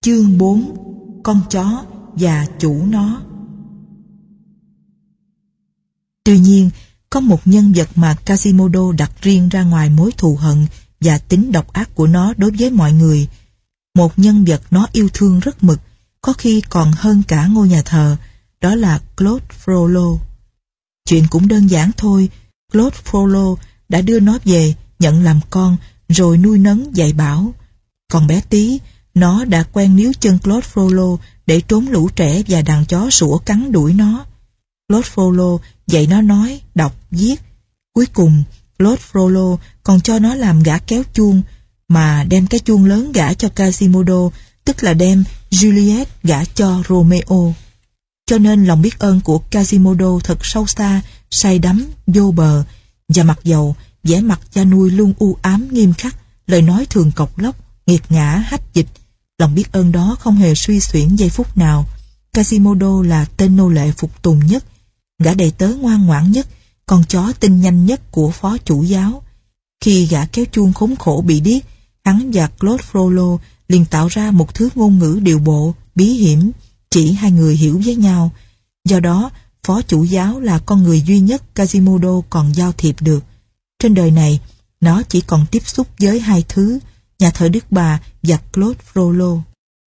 Chương 4: Con chó và chủ nó. Tuy nhiên, có một nhân vật mà Quasimodo đặt riêng ra ngoài mối thù hận và tính độc ác của nó đối với mọi người. Một nhân vật nó yêu thương rất mực, có khi còn hơn cả ngôi nhà thờ, đó là Claude Frollo. Chuyện cũng đơn giản thôi, Claude Frollo đã đưa nó về, nhận làm con, rồi nuôi nấng dạy bảo. Còn bé tí, nó đã quen níu chân Claude Frollo để trốn lũ trẻ và đàn chó sủa cắn đuổi nó. Claude Frollo dạy nó nói, đọc, viết. Cuối cùng, Claude Frollo còn cho nó làm gã kéo chuông, mà đem cái chuông lớn gả cho Quasimodo, tức là đem Juliet gả cho Romeo. Cho nên lòng biết ơn của Quasimodo thật sâu xa, say đắm, vô bờ, và mặc dầu vẻ mặt cha nuôi luôn u ám nghiêm khắc, lời nói thường cộc lốc, nghiệt ngã, hách dịch, lòng biết ơn đó không hề suy xuyển giây phút nào. Quasimodo là tên nô lệ phục tùng nhất, gã đầy tớ ngoan ngoãn nhất, con chó tinh nhanh nhất của phó chủ giáo. Khi gã kéo chuông khốn khổ bị điếc, hắn và Claude Frollo liền tạo ra một thứ ngôn ngữ điệu bộ, bí hiểm, chỉ hai người hiểu với nhau. Do đó, phó chủ giáo là con người duy nhất Quasimodo còn giao thiệp được. Trên đời này, nó chỉ còn tiếp xúc với hai thứ, nhà thờ Đức Bà và Claude Frollo.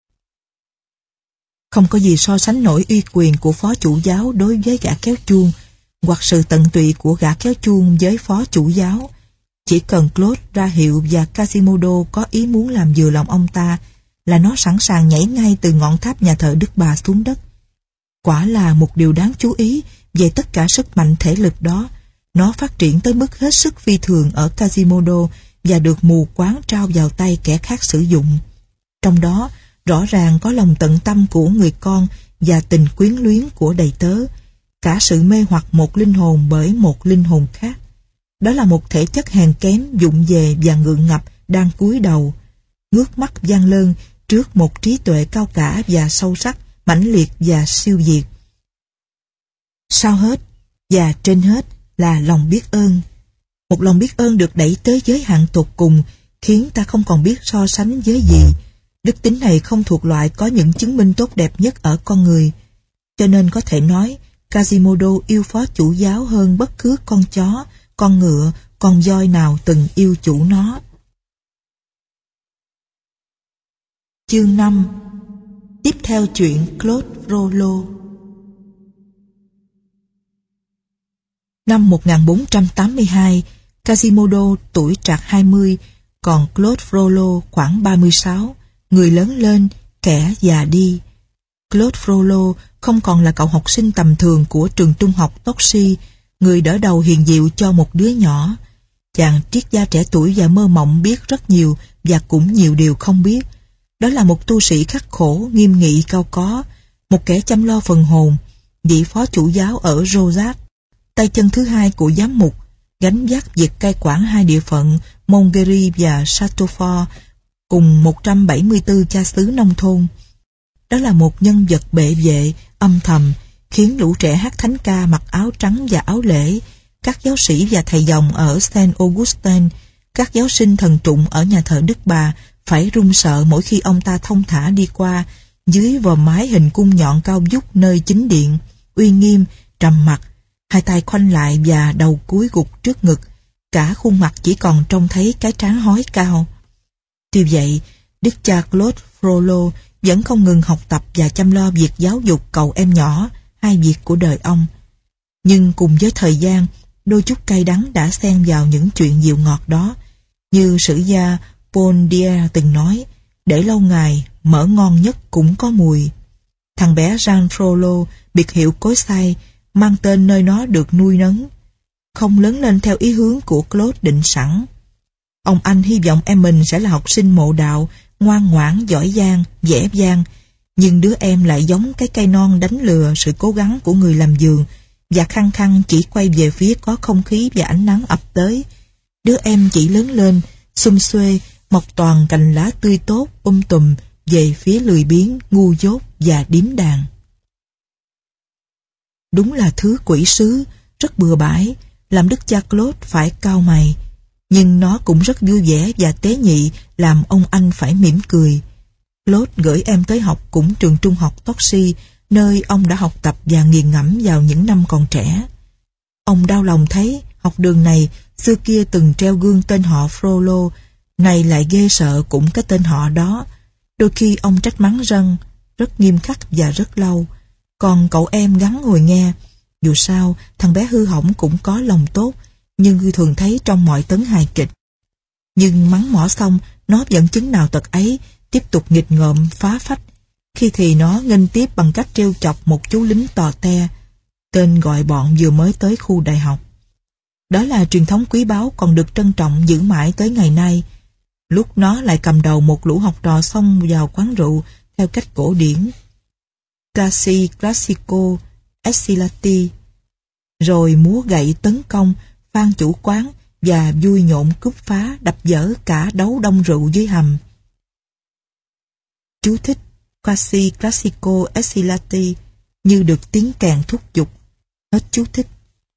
Không có gì so sánh nổi uy quyền của phó chủ giáo đối với gã kéo chuông, hoặc sự tận tụy của gã kéo chuông với phó chủ giáo. Chỉ cần Claude ra hiệu và Quasimodo có ý muốn làm vừa lòng ông ta, là nó sẵn sàng nhảy ngay từ ngọn tháp nhà thờ Đức Bà xuống đất. Quả là một điều đáng chú ý về tất cả sức mạnh thể lực đó. Nó phát triển tới mức hết sức phi thường ở Quasimodo và được mù quáng trao vào tay kẻ khác sử dụng. Trong đó, rõ ràng có lòng tận tâm của người con và tình quyến luyến của đầy tớ, cả sự mê hoặc một linh hồn bởi một linh hồn khác. Đó là một thể chất hèn kém, vụng về và ngượng ngập đang cúi đầu, ngước mắt van lơn trước một trí tuệ cao cả và sâu sắc, mãnh liệt và siêu việt. Sau hết và trên hết là lòng biết ơn. Một lòng biết ơn được đẩy tới giới hạn tột cùng, khiến ta không còn biết so sánh với gì. Đức tính này không thuộc loại có những chứng minh tốt đẹp nhất ở con người. Cho nên có thể nói, Quasimodo yêu phó chủ giáo hơn bất cứ con chó, con ngựa, con voi nào từng yêu chủ nó. Chương 5. Tiếp theo chuyện Claude Frollo. Năm 1482, Quasimodo tuổi trạc 20, còn Claude Frollo khoảng 36, người lớn lên, kẻ già đi. Claude Frollo không còn là cậu học sinh tầm thường của trường trung học Toxi, người đỡ đầu hiền diệu cho một đứa nhỏ. Chàng triết gia trẻ tuổi và mơ mộng biết rất nhiều và cũng nhiều điều không biết. Đó là một tu sĩ khắc khổ, nghiêm nghị, cao có, một kẻ chăm lo phần hồn, vị phó chủ giáo ở Rosas, tay chân thứ hai của giám mục, gánh vác việc cai quản hai địa phận Montgerie và Châteaufort cùng 174 cha xứ nông thôn. Đó là một nhân vật bệ vệ, âm thầm, khiến lũ trẻ hát thánh ca mặc áo trắng và áo lễ, các giáo sĩ và thầy dòng ở Saint Augustin, các giáo sinh thần trụng ở nhà thờ Đức Bà phải run sợ mỗi khi ông ta thông thả đi qua dưới vòm mái hình cung nhọn cao vút nơi chính điện, uy nghiêm, trầm mặc, hai tay khoanh lại và đầu cúi gục trước ngực, cả khuôn mặt chỉ còn trông thấy cái trán hói cao. Tuy vậy, đức cha Claude Frollo vẫn không ngừng học tập và chăm lo việc giáo dục cậu em nhỏ, hai việc của đời ông. Nhưng cùng với thời gian, đôi chút cay đắng đã xen vào những chuyện dịu ngọt đó. Như sử gia Paul Dier từng nói, để lâu ngày, mỡ ngon nhất cũng có mùi. Thằng bé Jean Frollo, biệt hiệu cối xay, mang tên nơi nó được nuôi nấng, không lớn lên theo ý hướng của Claude định sẵn. Ông anh hy vọng em mình sẽ là học sinh mộ đạo, ngoan ngoãn, giỏi giang, dễ dang, nhưng đứa em lại giống cái cây non đánh lừa sự cố gắng của người làm vườn và khăng khăng chỉ quay về phía có không khí và ánh nắng ập tới. Đứa em chỉ lớn lên, xum xuê, mọc toàn cành lá tươi tốt, tùm về phía lười biếng, ngu dốt và điếm đàn. Đúng là thứ quỷ sứ, rất bừa bãi, làm đức cha Claude phải cau mày. Nhưng nó cũng rất vui vẻ và tế nhị, làm ông anh phải mỉm cười. Claude gửi em tới học cũng trường trung học Torcy, nơi ông đã học tập và nghiền ngẫm vào những năm còn trẻ. Ông đau lòng thấy học đường này xưa kia từng treo gương tên họ Frollo, này lại ghê sợ cũng cái tên họ đó. Đôi khi ông trách mắng Rân, rất nghiêm khắc và rất lâu. Còn cậu em gắng ngồi nghe. Dù sao, thằng bé hư hỏng cũng có lòng tốt, nhưng thường thấy trong mọi tấn hài kịch. Nhưng mắng mỏ xong, nó vẫn chứng nào tật ấy, tiếp tục nghịch ngợm, phá phách. Khi thì nó nghênh tiếp bằng cách trêu chọc một chú lính tò te, tên gọi bọn vừa mới tới khu đại học. Đó là truyền thống quý báu còn được trân trọng giữ mãi tới ngày nay. Lúc nó lại cầm đầu một lũ học trò xông vào quán rượu theo cách cổ điển, Casi Classico Essilati, rồi múa gậy tấn công, phan chủ quán và vui nhộn cướp phá đập dở cả đấu đông rượu dưới hầm. Chú thích Quasi Classico Essilati như được tiếng kèn thúc giục. Hết chú thích.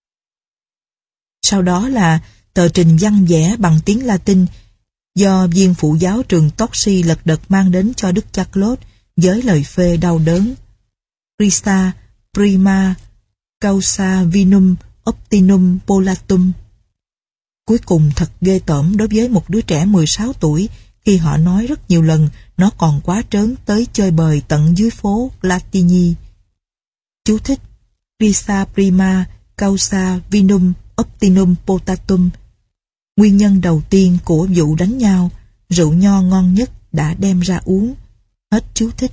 Sau đó là tờ trình văn vẽ bằng tiếng Latin do viên phụ giáo trường Torcy lật đật mang đến cho đức cha Claude với lời phê đau đớn. Risa prima causa vinum optinum polatum. Cuối cùng thật ghê tởm đối với một đứa trẻ 16 tuổi khi họ nói rất nhiều lần nó còn quá trớn tới chơi bời tận dưới phố Latini. Chú thích Risa prima causa vinum optinum potatum. Nguyên nhân đầu tiên của vụ đánh nhau, rượu nho ngon nhất đã đem ra uống. Hết chú thích.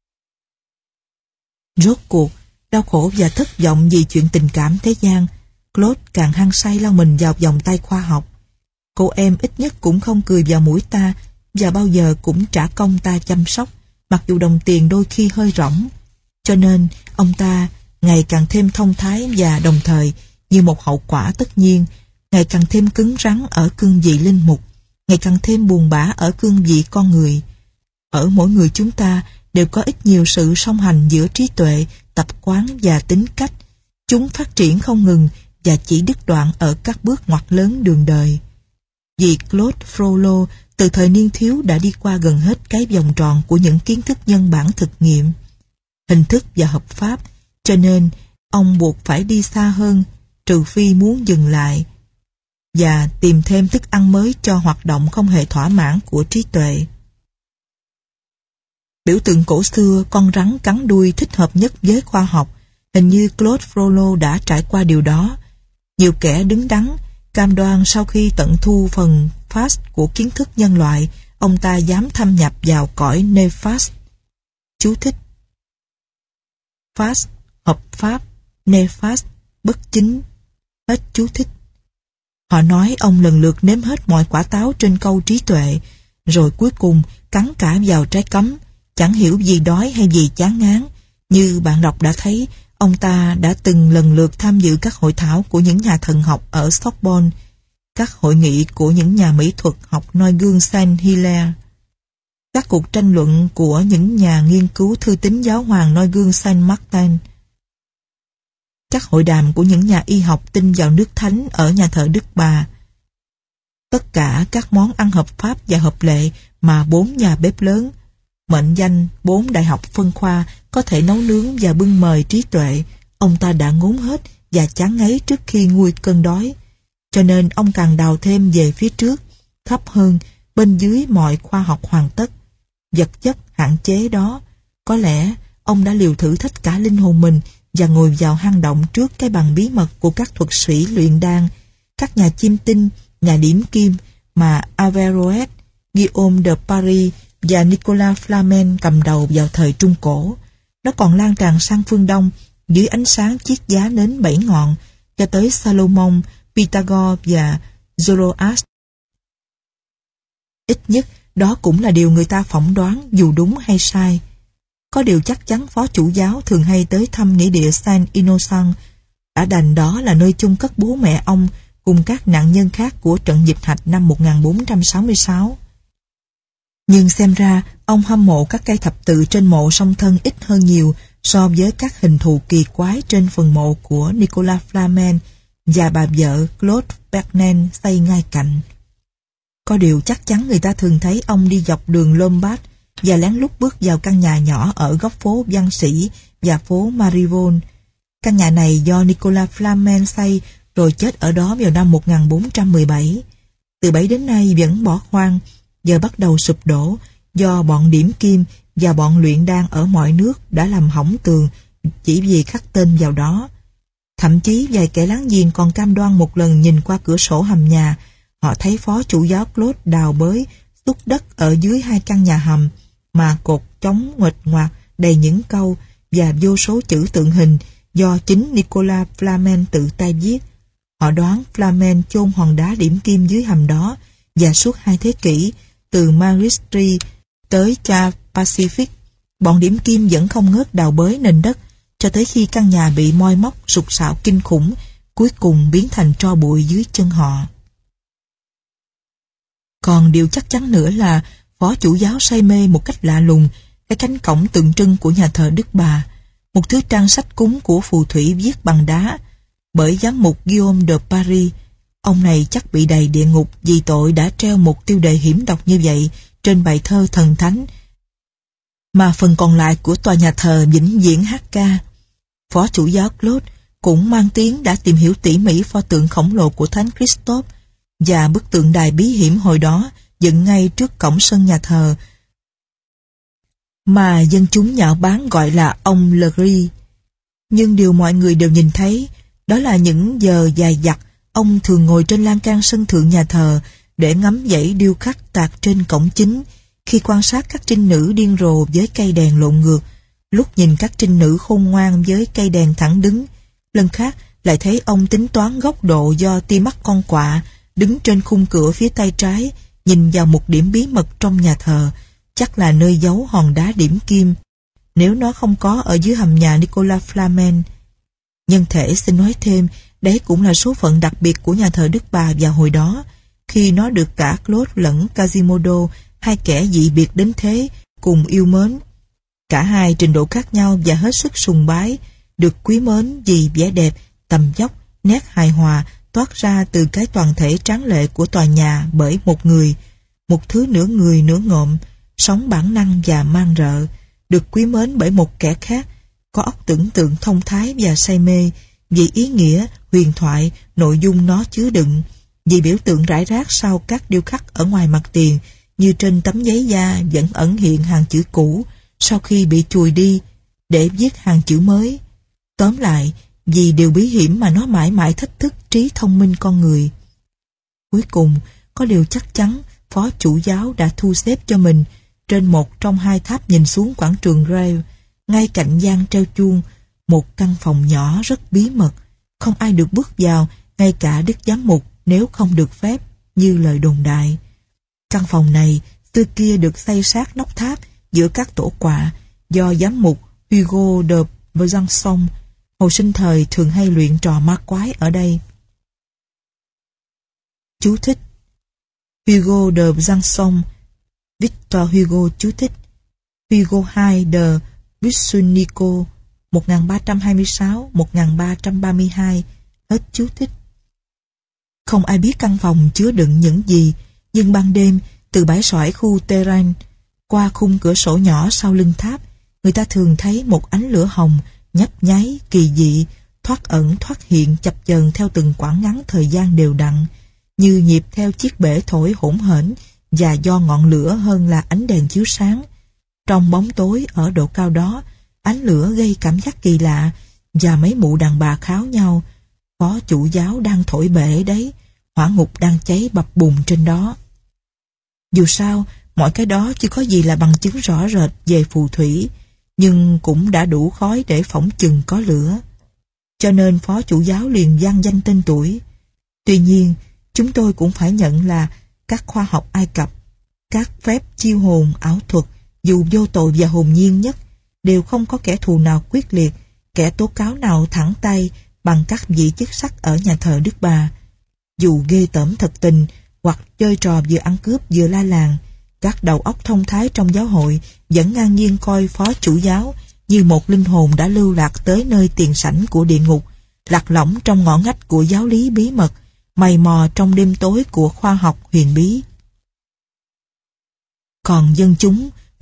Rốt cuộc, đau khổ và thất vọng vì chuyện tình cảm thế gian, Claude càng hăng say lao mình vào vòng tay khoa học. Cô em ít nhất cũng không cười vào mũi ta và bao giờ cũng trả công ta chăm sóc, mặc dù đồng tiền đôi khi hơi rỗng. Cho nên, ông ta ngày càng thêm thông thái và đồng thời, như một hậu quả tất nhiên, ngày càng thêm cứng rắn ở cương vị linh mục, ngày càng thêm buồn bã ở cương vị con người. Ở mỗi người chúng ta đều có ít nhiều sự song hành giữa trí tuệ, tập quán và tính cách. Chúng phát triển không ngừng và chỉ đứt đoạn ở các bước ngoặt lớn đường đời. Vì Claude Frollo từ thời niên thiếu đã đi qua gần hết cái vòng tròn của những kiến thức nhân bản thực nghiệm, hình thức và hợp pháp, cho nên ông buộc phải đi xa hơn, trừ phi muốn dừng lại và tìm thêm thức ăn mới cho hoạt động không hề thỏa mãn của trí tuệ. Biểu tượng cổ xưa con rắn cắn đuôi thích hợp nhất với khoa học. Hình như Claude Frollo đã trải qua điều đó. Nhiều kẻ đứng đắn, cam đoan sau khi tận thu phần fast của kiến thức nhân loại, ông ta dám thâm nhập vào cõi nefast. Chú thích fast, hợp pháp, nefast, bất chính. Hết chú thích. Họ nói ông lần lượt nếm hết mọi quả táo trên câu trí tuệ, rồi cuối cùng cắn cả vào trái cấm, chẳng hiểu vì đói hay vì chán ngán. Như bạn đọc đã thấy, ông ta đã từng lần lượt tham dự các hội thảo của những nhà thần học ở Sorbonne, các hội nghị của những nhà mỹ thuật học noi gương Saint-Hilaire, các cuộc tranh luận của những nhà nghiên cứu thư tín giáo hoàng noi gương Saint-Martin, các hội đàm của những nhà y học tin vào nước thánh ở nhà thờ Đức Bà. Tất cả các món ăn hợp pháp và hợp lệ mà 4 nhà bếp lớn, mệnh danh 4 đại học phân khoa có thể nấu nướng và bưng mời trí tuệ, ông ta đã ngốn hết và chán ngấy trước khi nguôi cơn đói. Cho nên ông càng đào thêm về phía trước, thấp hơn, bên dưới mọi khoa học hoàn tất. Vật chất hạn chế đó, có lẽ ông đã liều thử thách cả linh hồn mình và ngồi vào hang động trước cái bàn bí mật của các thuật sĩ luyện đan, các nhà chiêm tinh, nhà điểm kim mà Averroès, Guillaume de Paris và Nicolas Flamel cầm đầu vào thời Trung Cổ. Nó còn lan tràn sang phương Đông dưới ánh sáng chiếc giá nến 7 ngọn cho tới Salomon, Pythagore và Zoroaster. Ít nhất đó cũng là điều người ta phỏng đoán dù đúng hay sai. Có điều chắc chắn phó chủ giáo thường hay tới thăm nghĩa địa Saint Innocent. Đã đành đó là nơi chôn cất bố mẹ ông cùng các nạn nhân khác của trận dịch hạch năm 1466. Nhưng xem ra, ông hâm mộ các cây thập tự trên mộ song thân ít hơn nhiều so với các hình thù kỳ quái trên phần mộ của Nicolas Flamel và bà vợ Claude Bernard xây ngay cạnh. Có điều chắc chắn người ta thường thấy ông đi dọc đường Lombard và lén lút bước vào căn nhà nhỏ ở góc phố Văn Sĩ và phố Marivonne. Căn nhà này do Nicolas Flamel xây rồi chết ở đó vào năm 1417. Từ bấy đến nay vẫn bỏ hoang, giờ bắt đầu sụp đổ do bọn điểm kim và bọn luyện đan ở mọi nước đã làm hỏng tường chỉ vì khắc tên vào đó. Thậm chí vài kẻ láng giềng còn cam đoan một lần nhìn qua cửa sổ hầm nhà, họ thấy phó chủ giáo Claude đào bới xúc đất ở dưới hai căn nhà hầm mà cột chống nguệch ngoạc đầy những câu và vô số chữ tượng hình do chính Nicolas Flamel tự tay viết. Họ đoán Flamel chôn hòn đá điểm kim dưới hầm đó, và suốt 2 thế kỷ, từ Maristry tới Cha Pacific, bọn điểm kim vẫn không ngớt đào bới nền đất cho tới khi căn nhà bị moi móc sụt sạo kinh khủng, cuối cùng biến thành tro bụi dưới chân họ. Còn điều chắc chắn nữa là phó chủ giáo say mê một cách lạ lùng cái cánh cổng tượng trưng của nhà thờ Đức Bà, một thứ trang sách cúng của phù thủy viết bằng đá bởi giám mục Guillaume de Paris. Ông này chắc bị đầy địa ngục vì tội đã treo một tiêu đề hiểm độc như vậy trên bài thơ thần thánh mà phần còn lại của tòa nhà thờ vĩnh viễn hát ca. Phó chủ giáo Claude cũng mang tiếng đã tìm hiểu tỉ mỉ pho tượng khổng lồ của Thánh Christophe và bức tượng đài bí hiểm hồi đó dựng ngay trước cổng sân nhà thờ mà dân chúng nhạo báng gọi là ông Legris. Nhưng điều mọi người đều nhìn thấy đó là những giờ dài dặt ông thường ngồi trên lan can sân thượng nhà thờ để ngắm dãy điêu khắc tạc trên cổng chính khi quan sát các trinh nữ điên rồ với cây đèn lộn ngược, lúc nhìn các trinh nữ khôn ngoan với cây đèn thẳng đứng, lần khác lại thấy ông tính toán góc độ do tia mắt con quạ đứng trên khung cửa phía tay trái nhìn vào một điểm bí mật trong nhà thờ, chắc là nơi giấu hòn đá điểm kim, nếu nó không có ở dưới hầm nhà Nicolas Flamel. Nhân thể xin nói thêm, đấy cũng là số phận đặc biệt của nhà thờ Đức Bà vào hồi đó, khi nó được cả Claude lẫn Quasimodo, hai kẻ dị biệt đến thế, cùng yêu mến. Cả hai trình độ khác nhau và hết sức sùng bái, được quý mến vì vẻ đẹp, tầm vóc, nét hài hòa toát ra từ cái toàn thể tráng lệ của tòa nhà bởi một người, một thứ nửa người nửa ngộm, sống bản năng và mang rợ, được quý mến bởi một kẻ khác, có óc tưởng tượng thông thái và say mê, vì ý nghĩa, huyền thoại, nội dung nó chứa đựng, vì biểu tượng rải rác sau các điêu khắc ở ngoài mặt tiền, như trên tấm giấy da vẫn ẩn hiện hàng chữ cũ sau khi bị chùi đi để viết hàng chữ mới. Tóm lại, vì điều bí hiểm mà nó mãi mãi thách thức trí thông minh con người. Cuối cùng, có điều chắc chắn phó chủ giáo đã thu xếp cho mình trên một trong hai tháp nhìn xuống quảng trường Grève, ngay cạnh gian treo chuông, một căn phòng nhỏ rất bí mật, không ai được bước vào, ngay cả đức giám mục nếu không được phép, như lời đồn đại. Căn phòng này xưa kia được xây sát nóc tháp giữa các tổ quạ do giám mục Hugo de Besançon hồi sinh thời thường hay luyện trò ma quái ở đây. Chú thích: Hugo de Besançon, Victor Hugo. Chú thích: Hugo II de Bussonico 1326-1332. Hết chú thích. Không ai biết căn phòng chứa đựng những gì, nhưng ban đêm từ bãi sỏi khu Terrain qua khung cửa sổ nhỏ sau lưng tháp, người ta thường thấy một ánh lửa hồng nhấp nháy kỳ dị, thoát ẩn thoát hiện chập chờn theo từng quãng ngắn thời gian đều đặn, như nhịp theo chiếc bể thổi hỗn hển và do ngọn lửa hơn là ánh đèn chiếu sáng. Trong bóng tối ở độ cao đó, ánh lửa gây cảm giác kỳ lạ và mấy mụ đàn bà kháo nhau. Phó chủ giáo đang thổi bể đấy, hỏa ngục đang cháy bập bùng trên đó. Dù sao, mọi cái đó chưa có gì là bằng chứng rõ rệt về phù thủy, nhưng cũng đã đủ khói để phỏng chừng có lửa. Cho nên phó chủ giáo liền vang danh tên tuổi. Tuy nhiên, chúng tôi cũng phải nhận là các khoa học Ai Cập, các phép chiêu hồn, ảo thuật, dù vô tội và hồn nhiên nhất, đều không có kẻ thù nào quyết liệt, kẻ tố cáo nào thẳng tay bằng các vị chức sắc ở nhà thờ Đức Bà. Dù ghê tởm thật tình, hoặc chơi trò vừa ăn cướp vừa la làng, các đầu óc thông thái trong giáo hội vẫn ngang nhiên coi phó chủ giáo như một linh hồn đã lưu lạc tới nơi tiền sảnh của địa ngục, lạc lõng trong ngõ ngách của giáo lý bí mật, mày mò trong đêm tối của khoa học huyền bí. Còn dân chúng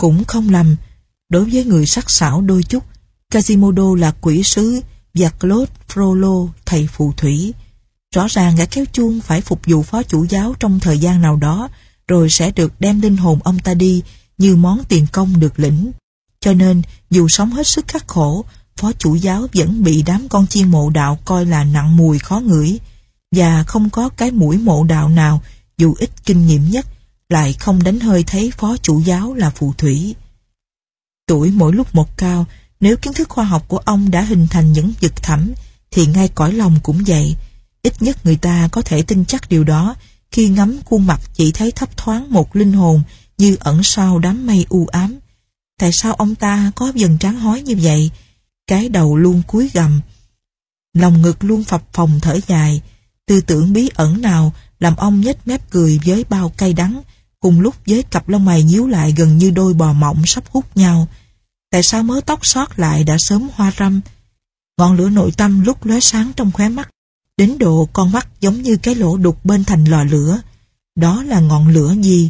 Cũng không lầm, đối với người sắc sảo đôi chút, Quasimodo là quỷ sứ và Claude Frollo thầy phù thủy. Rõ ràng gã kéo chuông phải phục vụ phó chủ giáo trong thời gian nào đó, rồi sẽ được đem linh hồn ông ta đi như món tiền công được lĩnh. Cho nên, dù sống hết sức khắc khổ, phó chủ giáo vẫn bị đám con chiên mộ đạo coi là nặng mùi khó ngửi, và không có cái mũi mộ đạo nào, dù ít kinh nghiệm nhất, lại không đánh hơi thấy phó chủ giáo là phù thủy. Tuổi mỗi lúc một cao, nếu kiến thức khoa học của ông đã hình thành những vực thẳm, thì ngay cõi lòng cũng vậy. Ít nhất người ta có thể tin chắc điều đó khi ngắm khuôn mặt chỉ thấy thấp thoáng một linh hồn như ẩn sau đám mây u ám. Tại sao ông ta có dần trán hói như vậy? Cái đầu luôn cúi gằm, lòng ngực luôn phập phồng thở dài. Tư tưởng bí ẩn nào làm ông nhếch mép cười với bao cay đắng, cùng lúc với cặp lông mày nhíu lại gần như đôi bò mộng sắp hút nhau. Tại sao mớ tóc sót lại đã sớm hoa râm? Ngọn lửa nội tâm lúc lóe sáng trong khóe mắt, đến độ con mắt giống như cái lỗ đục bên thành lò lửa. Đó là ngọn lửa gì?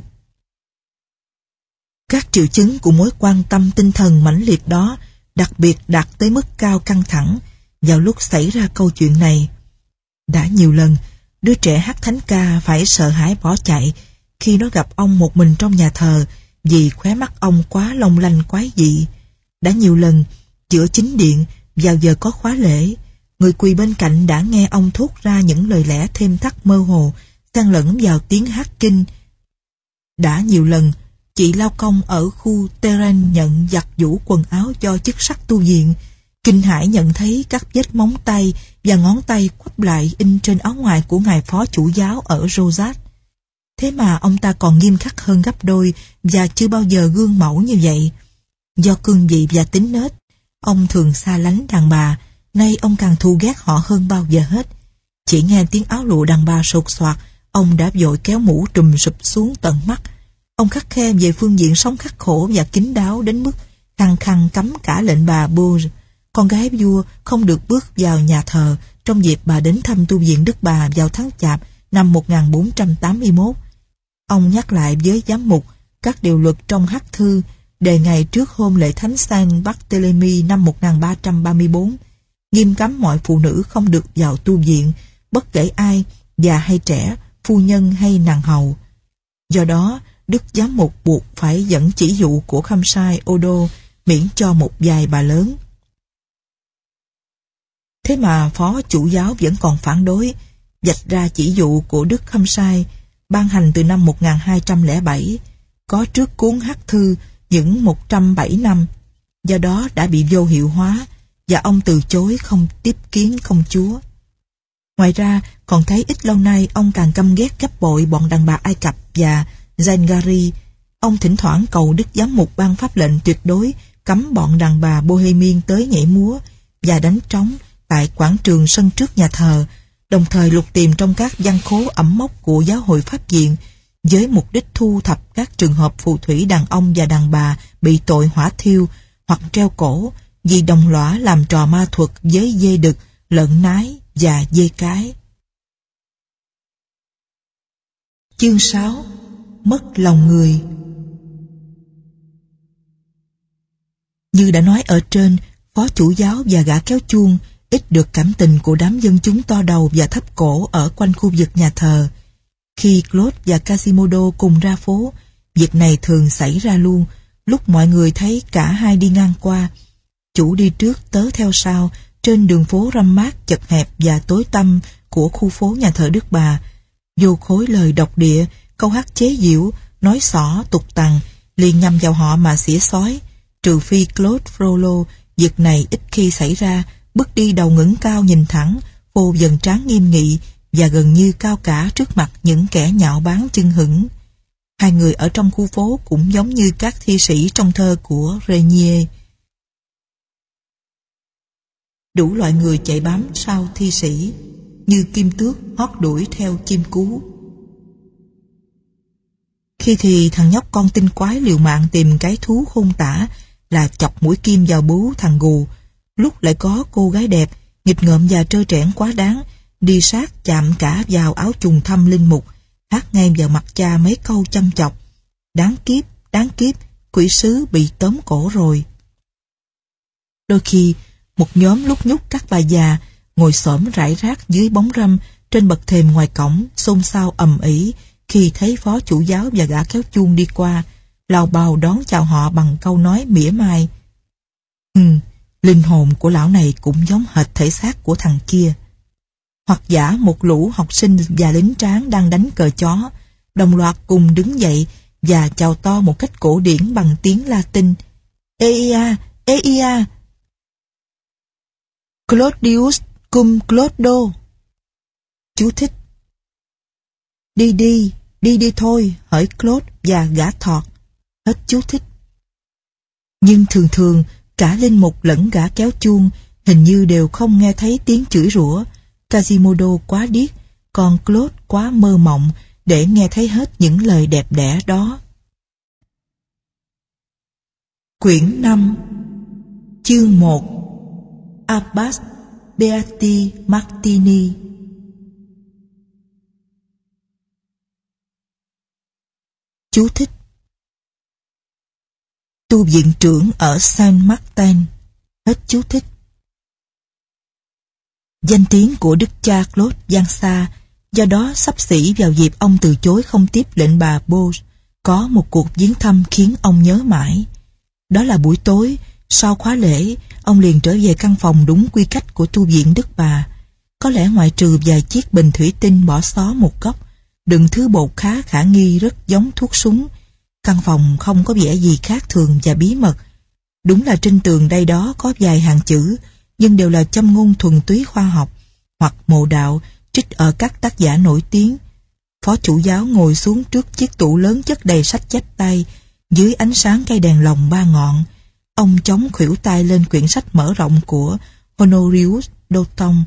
Các triệu chứng của mối quan tâm tinh thần mãnh liệt đó đặc biệt đạt tới mức cao căng thẳng vào lúc xảy ra câu chuyện này. Đã nhiều lần, đứa trẻ hát thánh ca phải sợ hãi bỏ chạy khi nó gặp ông một mình trong nhà thờ vì khóe mắt ông quá long lanh quái dị. Đã nhiều lần, giữa chính điện, vào giờ có khóa lễ, người quỳ bên cạnh đã nghe ông thốt ra những lời lẽ thêm thắt mơ hồ, xen lẫn vào tiếng hát kinh. Đã nhiều lần, chị lao công ở khu Terrain nhận giặt giũ quần áo cho chức sắc tu viện, kinh hãi nhận thấy các vết móng tay và ngón tay quắp lại in trên áo ngoài của ngài phó chủ giáo ở Rosas. Thế mà ông ta còn nghiêm khắc hơn gấp đôi và chưa bao giờ gương mẫu như vậy. Do cương vị và tính nết, ông thường xa lánh đàn bà, nay ông càng thù ghét họ hơn bao giờ hết. Chỉ nghe tiếng áo lụa đàn bà sột soạt, ông đã vội kéo mũ trùm sụp xuống tận mắt. Ông khắt khe về phương diện sống khắc khổ và kín đáo đến mức khăng khăng cấm cả lệnh bà Bourge, con gái vua, không được bước vào nhà thờ trong dịp bà đến thăm tu viện Đức Bà vào tháng Chạp năm 1481. Ông nhắc lại với giám mục các điều luật trong hắc thư đề ngày trước hôm lễ thánh Saint Barthélemy năm 1334, nghiêm cấm mọi phụ nữ không được vào tu viện, bất kể ai, già hay trẻ, phu nhân hay nàng hầu. Do đó, đức giám mục buộc phải dẫn chỉ dụ của khâm sai Odo miễn cho một vài bà lớn. Thế mà phó chủ giáo vẫn còn phản đối, vạch ra chỉ dụ của đức khâm sai ban hành từ năm 1207, có trước cuốn hắc thư những 107 năm, do đó đã bị vô hiệu hóa và ông từ chối không tiếp kiến công chúa. Ngoài ra, còn thấy ít lâu nay ông càng căm ghét gấp bội bọn đàn bà Ai Cập và Zingari. Ông thỉnh thoảng cầu đức giám mục ban pháp lệnh tuyệt đối cấm bọn đàn bà Bohemian tới nhảy múa và đánh trống tại quảng trường sân trước nhà thờ, đồng thời lục tìm trong các văn khố ẩm mốc của giáo hội Pháp viện với mục đích thu thập các trường hợp phù thủy đàn ông và đàn bà bị tội hỏa thiêu hoặc treo cổ vì đồng lõa làm trò ma thuật với dê đực, lợn nái và dê cái. Chương 6. Mất lòng người. Như đã nói ở trên, phó chủ giáo và gã kéo chuông ít được cảm tình của đám dân chúng to đầu và thấp cổ ở quanh khu vực nhà thờ. Khi Claude và Quasimodo cùng ra phố, việc này thường xảy ra luôn, lúc mọi người thấy cả hai đi ngang qua. Chủ đi trước, tớ theo sau, trên đường phố râm mát, chật hẹp và tối tăm của khu phố nhà thờ Đức Bà. Vô khối lời độc địa, câu hát chế giễu, nói xỏ, tục tằng, liền nhằm vào họ mà xỉa xói. Trừ phi Claude Frollo, việc này ít khi xảy ra, bước đi đầu ngẩng cao nhìn thẳng, phô dần trán nghiêm nghị và gần như cao cả trước mặt những kẻ nhạo báng chân hững. Hai người ở trong khu phố cũng giống như các thi sĩ trong thơ của Régnier. Đủ loại người chạy bám sau thi sĩ, như kim tước hót đuổi theo chim cú. Khi thì thằng nhóc con tinh quái liều mạng tìm cái thú khôn tả là chọc mũi kim vào bú thằng gù, lúc lại có cô gái đẹp, nghịch ngợm và trơ trẽn quá đáng, đi sát chạm cả vào áo trùng thâm linh mục, hát ngay vào mặt cha mấy câu chăm chọc. Đáng kiếp, quỷ sứ bị tóm cổ rồi. Đôi khi, một nhóm lúc nhúc các bà già ngồi xổm rải rác dưới bóng râm trên bậc thềm ngoài cổng, xôn xao ầm ĩ khi thấy phó chủ giáo và gã kéo chuông đi qua, lào bào đón chào họ bằng câu nói mỉa mai. Linh hồn của lão này cũng giống hệt thể xác của thằng kia. Hoặc giả một lũ học sinh và lính tráng đang đánh cờ chó, đồng loạt cùng đứng dậy và chào to một cách cổ điển bằng tiếng Latin. Eia, eia! Claudius cum Clodo. Chú thích. Đi đi thôi, hỡi Claude và gã thọt. Hết chú thích. Nhưng thường thường, cả linh mục lẫn gã kéo chuông hình như đều không nghe thấy tiếng chửi rủa. Quasimodo quá điếc, còn Claude quá mơ mộng để nghe thấy hết những lời đẹp đẽ đó. Quyển 5, chương 1. Abbas Beati Martini. Chú thích. Tu viện trưởng ở Saint Martin. Hết chú thích. Danh tiếng của đức cha Claude vang xa, do đó xấp xỉ vào dịp ông từ chối không tiếp lệnh bà Bose, có một cuộc viếng thăm khiến ông nhớ mãi. Đó là buổi tối, sau khóa lễ, ông liền trở về căn phòng đúng quy cách của tu viện Đức Bà. Có lẽ ngoại trừ vài chiếc bình thủy tinh bỏ xó một góc, đựng thứ bột khá khả nghi rất giống thuốc súng. Căn phòng không có vẻ gì khác thường và bí mật. Đúng là trên tường đây đó có vài hàng chữ, nhưng đều là châm ngôn thuần túy khoa học, hoặc mộ đạo, trích ở các tác giả nổi tiếng. Phó chủ giáo ngồi xuống trước chiếc tủ lớn chất đầy sách chép tay, dưới ánh sáng cây đèn lồng ba ngọn. Ông chống khuỷu tay lên quyển sách mở rộng của Honorius Doton.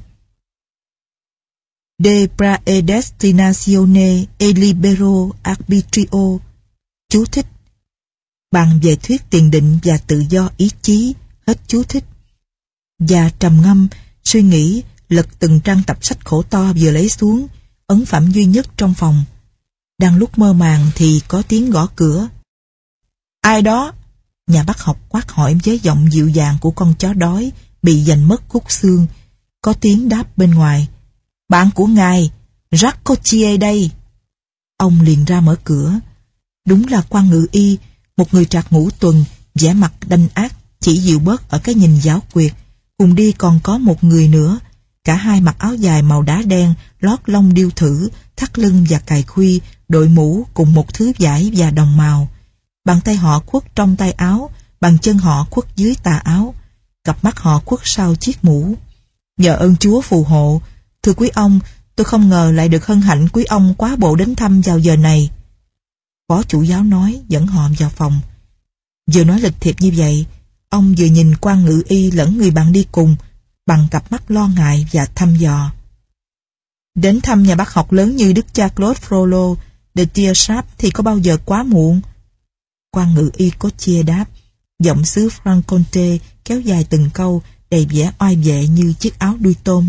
De Praedestinatione e Libero Arbitrio. Chú thích. Bàn về thuyết tiền định và tự do ý chí. Hết chú thích. Và trầm ngâm, suy nghĩ, lật từng trang tập sách khổ to vừa lấy xuống, ấn phẩm duy nhất trong phòng. Đang lúc mơ màng thì có tiếng gõ cửa. Ai đó? Nhà bác học quát hỏi với giọng dịu dàng của con chó đói bị giành mất khúc xương. Có tiếng đáp bên ngoài. Bạn của ngài, Jacques Coutier đây. Ông liền ra mở cửa. Đúng là quan ngự y, một người trạc ngũ tuần, vẻ mặt đanh ác, chỉ dịu bớt ở cái nhìn giáo quyệt. Cùng đi còn có một người nữa, cả hai mặc áo dài màu đá đen, lót lông điêu thử, thắt lưng và cài khuy, đội mũ cùng một thứ vải và đồng màu. Bàn tay họ khuất trong tay áo, bàn chân họ khuất dưới tà áo, cặp mắt họ khuất sau chiếc mũ. Nhờ ơn Chúa phù hộ, thưa quý ông, tôi không ngờ lại được hân hạnh quý ông quá bộ đến thăm vào giờ này. Phó chủ giáo nói, dẫn họ vào phòng. Vừa nói lịch thiệp như vậy, ông vừa nhìn quan ngự y lẫn người bạn đi cùng, bằng cặp mắt lo ngại và thăm dò. Đến thăm nhà bác học lớn như đức cha Claude Frollo de Tierchap thì có bao giờ quá muộn? Quan ngự y có chia đáp, giọng xứ Franc-Comté kéo dài từng câu, đầy vẻ oai vệ như chiếc áo đuôi tôm.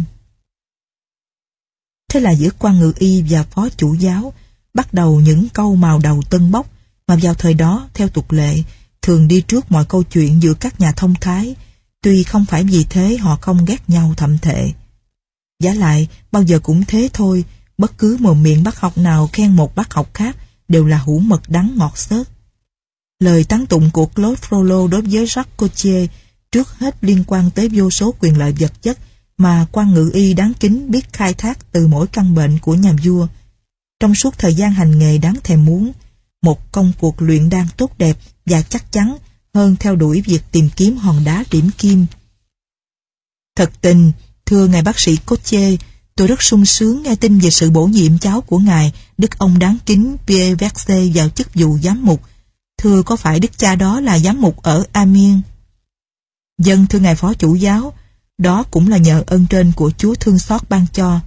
Thế là giữa quan ngự y và phó chủ giáo bắt đầu những câu mào đầu tân bốc mà vào thời đó, theo tục lệ, thường đi trước mọi câu chuyện giữa các nhà thông thái, tuy không phải vì thế họ không ghét nhau thậm thệ. Vả lại, bao giờ cũng thế thôi, bất cứ mồm miệng bác học nào khen một bác học khác đều là hũ mật đắng ngọt xớt. Lời tán tụng của Claude Frollo đối với Jacques Coutier trước hết liên quan tới vô số quyền lợi vật chất mà quan ngự y đáng kính biết khai thác từ mỗi căn bệnh của nhà vua. Trong suốt thời gian hành nghề đáng thèm muốn, một công cuộc luyện đan tốt đẹp và chắc chắn hơn theo đuổi việc tìm kiếm hòn đá điểm kim. Thật tình, thưa ngài bác sĩ Coutier, tôi rất sung sướng nghe tin về sự bổ nhiệm cháu của ngài, đức ông đáng kính Pierre Verset vào chức vụ giám mục. Thưa có phải đức cha đó là giám mục ở Amiens? Vâng thưa ngài phó chủ giáo, đó cũng là nhờ ơn trên của Chúa thương xót ban cho.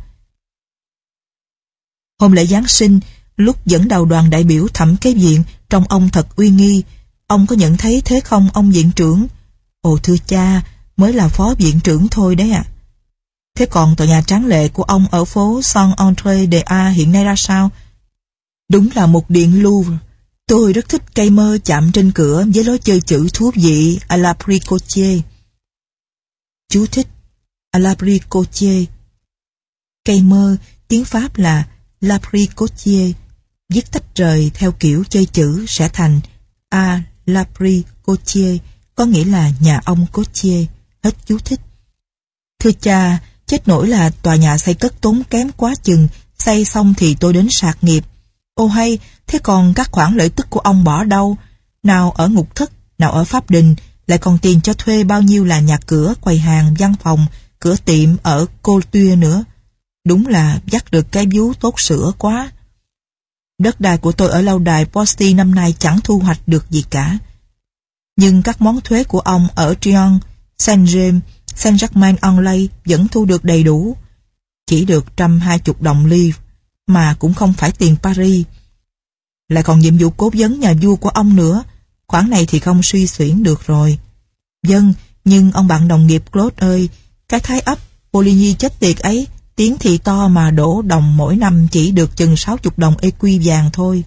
Hôm lễ Giáng sinh, lúc dẫn đầu đoàn đại biểu thẩm kế viện, trông ông thật uy nghi. Ông có nhận thấy thế không ông viện trưởng? Ồ thưa cha, mới là phó viện trưởng thôi đấy ạ. Thế còn tòa nhà tráng lệ của ông ở phố Saint-André-de-A hiện nay ra sao? Đúng là một điện Louvre. Tôi rất thích cây mơ chạm trên cửa với lối chơi chữ thú vị à la Pricotier. Chú thích à la Pricotier. Cây mơ, tiếng Pháp là l'apricotier, viết tách rời theo kiểu chơi chữ sẽ thành à l'apricotier, có nghĩa là nhà ông Cotier. Hết chú thích. Thưa cha, chết nổi là tòa nhà xây cất tốn kém quá chừng, xây xong thì tôi đến sạc nghiệp. Ô hay, thế còn các khoản lợi tức của ông bỏ đâu? Nào ở ngục thất, nào ở pháp đình, lại còn tiền cho thuê bao nhiêu là nhà cửa, quầy hàng, văn phòng, cửa tiệm ở Cô Tuya nữa. Đúng là dắt được cái vú tốt sữa quá. Đất đai của tôi ở lâu đài Posty năm nay chẳng thu hoạch được gì cả. Nhưng các món thuế của ông ở Tryon, Saint-James, Saint-Germain-en-Laye vẫn thu được đầy đủ. Chỉ được 120 đồng livre, mà cũng không phải tiền Paris. Lại còn nhiệm vụ cố vấn nhà vua của ông nữa. Khoản này thì không suy xuyển được rồi. Vâng, nhưng ông bạn đồng nghiệp Claude ơi, cái thái ấp Poligny chết tiệt ấy, tiếng thì to mà đổ đồng mỗi năm chỉ được chừng 60 đồng écu vàng thôi.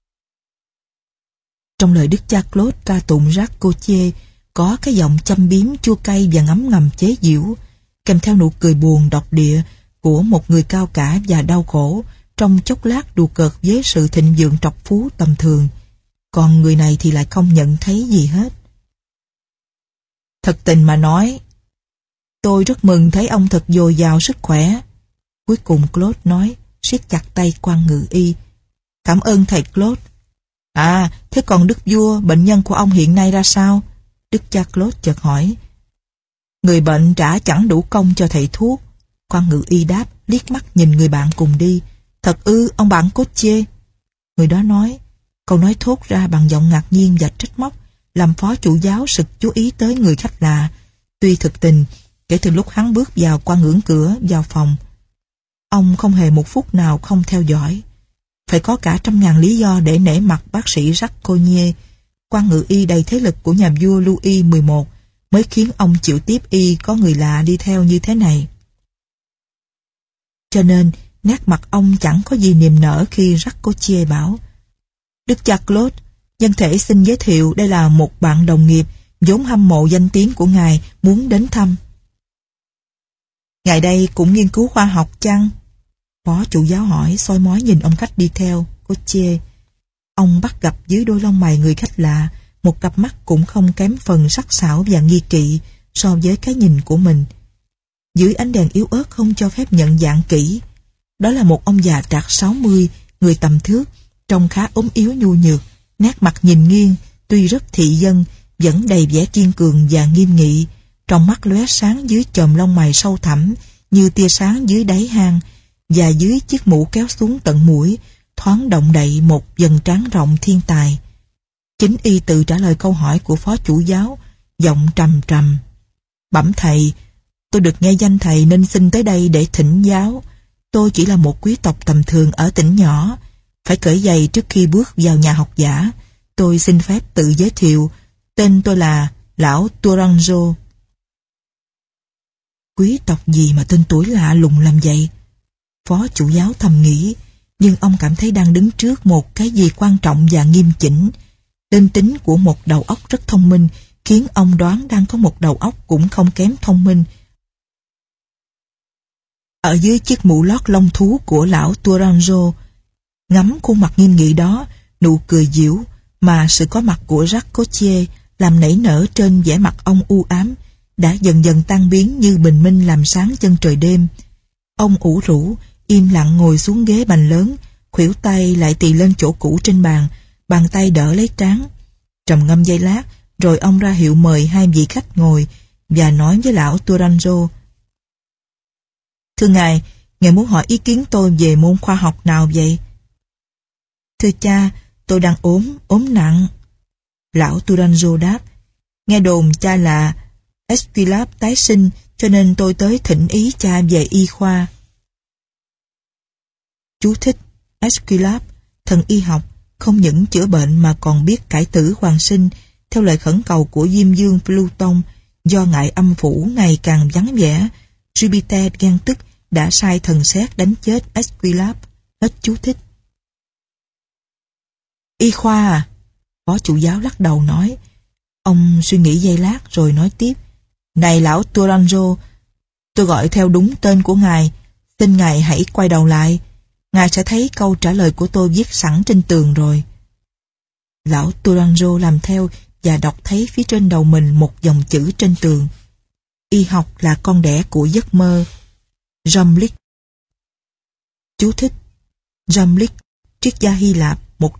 Trong lời đức cha Claude ca tụng Jacques Cotier có cái giọng châm biếm chua cay và ngấm ngầm chế giễu, kèm theo nụ cười buồn độc địa của một người cao cả và đau khổ, trong chốc lát đùa cợt với sự thịnh vượng trọc phú tầm thường. Còn người này thì lại không nhận thấy gì hết. Thật tình mà nói, tôi rất mừng thấy ông thật dồi dào sức khỏe. Cuối cùng Claude nói, siết chặt tay quan ngự y. Cảm ơn thầy Claude. À, thế còn đức vua, bệnh nhân của ông hiện nay ra sao? Đức cha Claude chợt hỏi. Người bệnh trả chẳng đủ công cho thầy thuốc. Quan ngự y đáp, liếc mắt nhìn người bạn cùng đi. Thật ư, ông bạn Cotier? Người đó nói. Câu nói thốt ra bằng giọng ngạc nhiên và trách móc, làm phó chủ giáo sực chú ý tới người khách lạ. Tuy thực tình, kể từ lúc hắn bước vào qua ngưỡng cửa vào phòng, ông không hề một phút nào không theo dõi. Phải có cả 100.000 lý do để nể mặt bác sĩ Jacques Cognier, quan ngự y đầy thế lực của nhà vua Louis XI, mới khiến ông chịu tiếp y có người lạ đi theo như thế này. Cho nên, nét mặt ông chẳng có gì niềm nở khi Jacques Cotier bảo: Đức cha Claude, nhân thể xin giới thiệu đây là một bạn đồng nghiệp vốn hâm mộ danh tiếng của ngài, muốn đến thăm. Ngài đây cũng nghiên cứu khoa học chăng? Phó chủ giáo hỏi, soi mói nhìn ông khách đi theo, Cotier. Ông bắt gặp dưới đôi lông mày người khách lạ một cặp mắt cũng không kém phần sắc sảo và nghi kỵ so với cái nhìn của mình. Dưới ánh đèn yếu ớt không cho phép nhận dạng kỹ, đó là một ông già trạc 60, người tầm thước, trông khá ốm yếu nhu nhược, nét mặt nhìn nghiêng, tuy rất thị dân, vẫn đầy vẻ kiên cường và nghiêm nghị, trong mắt lóe sáng dưới chòm lông mày sâu thẳm như tia sáng dưới đáy hang, và dưới chiếc mũ kéo xuống tận mũi, thoáng động đậy một vầng trán rộng thiên tài. Chính y tự trả lời câu hỏi của phó chủ giáo, giọng trầm trầm. Bẩm thầy, tôi được nghe danh thầy nên xin tới đây để thỉnh giáo. Tôi chỉ là một quý tộc tầm thường ở tỉnh nhỏ, phải cởi giày trước khi bước vào nhà học giả. Tôi xin phép tự giới thiệu, tên tôi là lão Tourangeau. Quý tộc gì mà tên tuổi lạ lùng làm vậy? Phó chủ giáo thầm nghĩ, nhưng ông cảm thấy đang đứng trước một cái gì quan trọng và nghiêm chỉnh. Tên tính của một đầu óc rất thông minh khiến ông đoán đang có một đầu óc cũng không kém thông minh. Ở dưới chiếc mũ lót lông thú của lão Tourangeau, ngắm khuôn mặt nghiêm nghị đó, nụ cười giễu mà sự có mặt của Jacques Cotier làm nảy nở trên vẻ mặt ông u ám đã dần dần tan biến như bình minh làm sáng chân trời đêm. Ông ủ rũ, im lặng ngồi xuống ghế bành lớn, khuỷu tay lại tì lên chỗ cũ trên bàn, bàn tay đỡ lấy trán. Trầm ngâm giây lát, rồi ông ra hiệu mời hai vị khách ngồi và nói với lão Tourangeau: Thưa ngài, ngài muốn hỏi ý kiến tôi về môn khoa học nào vậy? Thưa cha, tôi đang ốm nặng. Lão Tourangeau đáp: Nghe đồn cha là Esculape tái sinh, cho nên tôi tới thỉnh ý cha về y khoa. Chú thích: Esculape, thần y học, không những chữa bệnh mà còn biết cải tử hoàn sinh, theo lời khẩn cầu của Diêm Dương Pluton. Do ngại âm phủ ngày càng vắng vẻ, Jupiter ghen tức đã sai thần sét đánh chết Esculape. Hết chú thích. Y khoa à? Phó chủ giáo lắc đầu nói. Ông suy nghĩ giây lát rồi nói tiếp. Này lão Tourangeau, tôi gọi theo đúng tên của ngài. Xin ngài hãy quay đầu lại. Ngài sẽ thấy câu trả lời của tôi viết sẵn trên tường rồi. Lão Tourangeau làm theo và đọc thấy phía trên đầu mình một dòng chữ trên tường. Y học là con đẻ của giấc mơ. Jamblick. Chú thích. Jamblick, triết gia Hy Lạp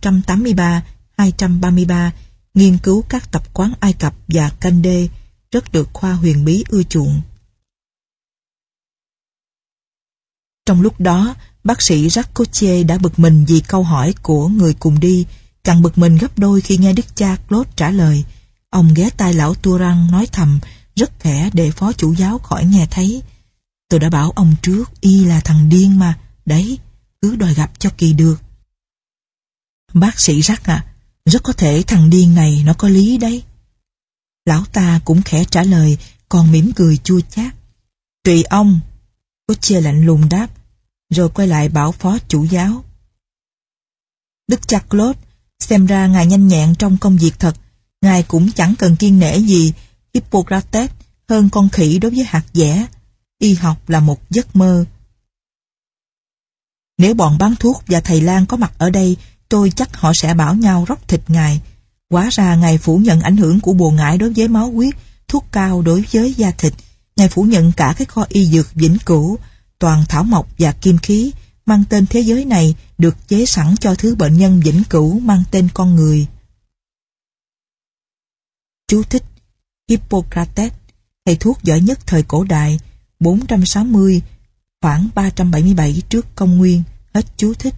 183-233, nghiên cứu các tập quán Ai Cập và Canh Đê, rất được khoa huyền bí ưa chuộng. Trong lúc đó, bác sĩ Jacques Coutier đã bực mình vì câu hỏi của người cùng đi, càng bực mình gấp đôi khi nghe đức cha Claude trả lời. Ông ghé tai lão Touran nói thầm, rất khẽ để phó chủ giáo khỏi nghe thấy. Tôi đã bảo ông trước, y là thằng điên mà, đấy, cứ đòi gặp cho kỳ được. Bác sĩ Jacques à, rất có thể thằng điên này nó có lý đấy. Lão ta cũng khẽ trả lời, còn mỉm cười chua chát. Tùy ông. Coutier lạnh lùng đáp, rồi quay lại bảo phó chủ giáo. Đức cha Claude, xem ra ngài nhanh nhẹn trong công việc thật. Ngài cũng chẳng cần kiêng nể gì Hippocrates hơn con khỉ đối với hạt dẻ. Y học là một giấc mơ. Nếu bọn bán thuốc và thầy lang có mặt ở đây, tôi chắc họ sẽ bảo nhau róc thịt ngài. Hóa ra ngài phủ nhận ảnh hưởng của bùa ngải đối với máu huyết, thuốc cao đối với da thịt. Ngài phủ nhận cả cái kho y dược vĩnh cửu, toàn thảo mộc và kim khí, mang tên thế giới này được chế sẵn cho thứ bệnh nhân vĩnh cửu mang tên con người. Chú thích. Hippocrates, thầy thuốc giỏi nhất thời cổ đại, 460, khoảng 377 trước công nguyên. Hết chú thích.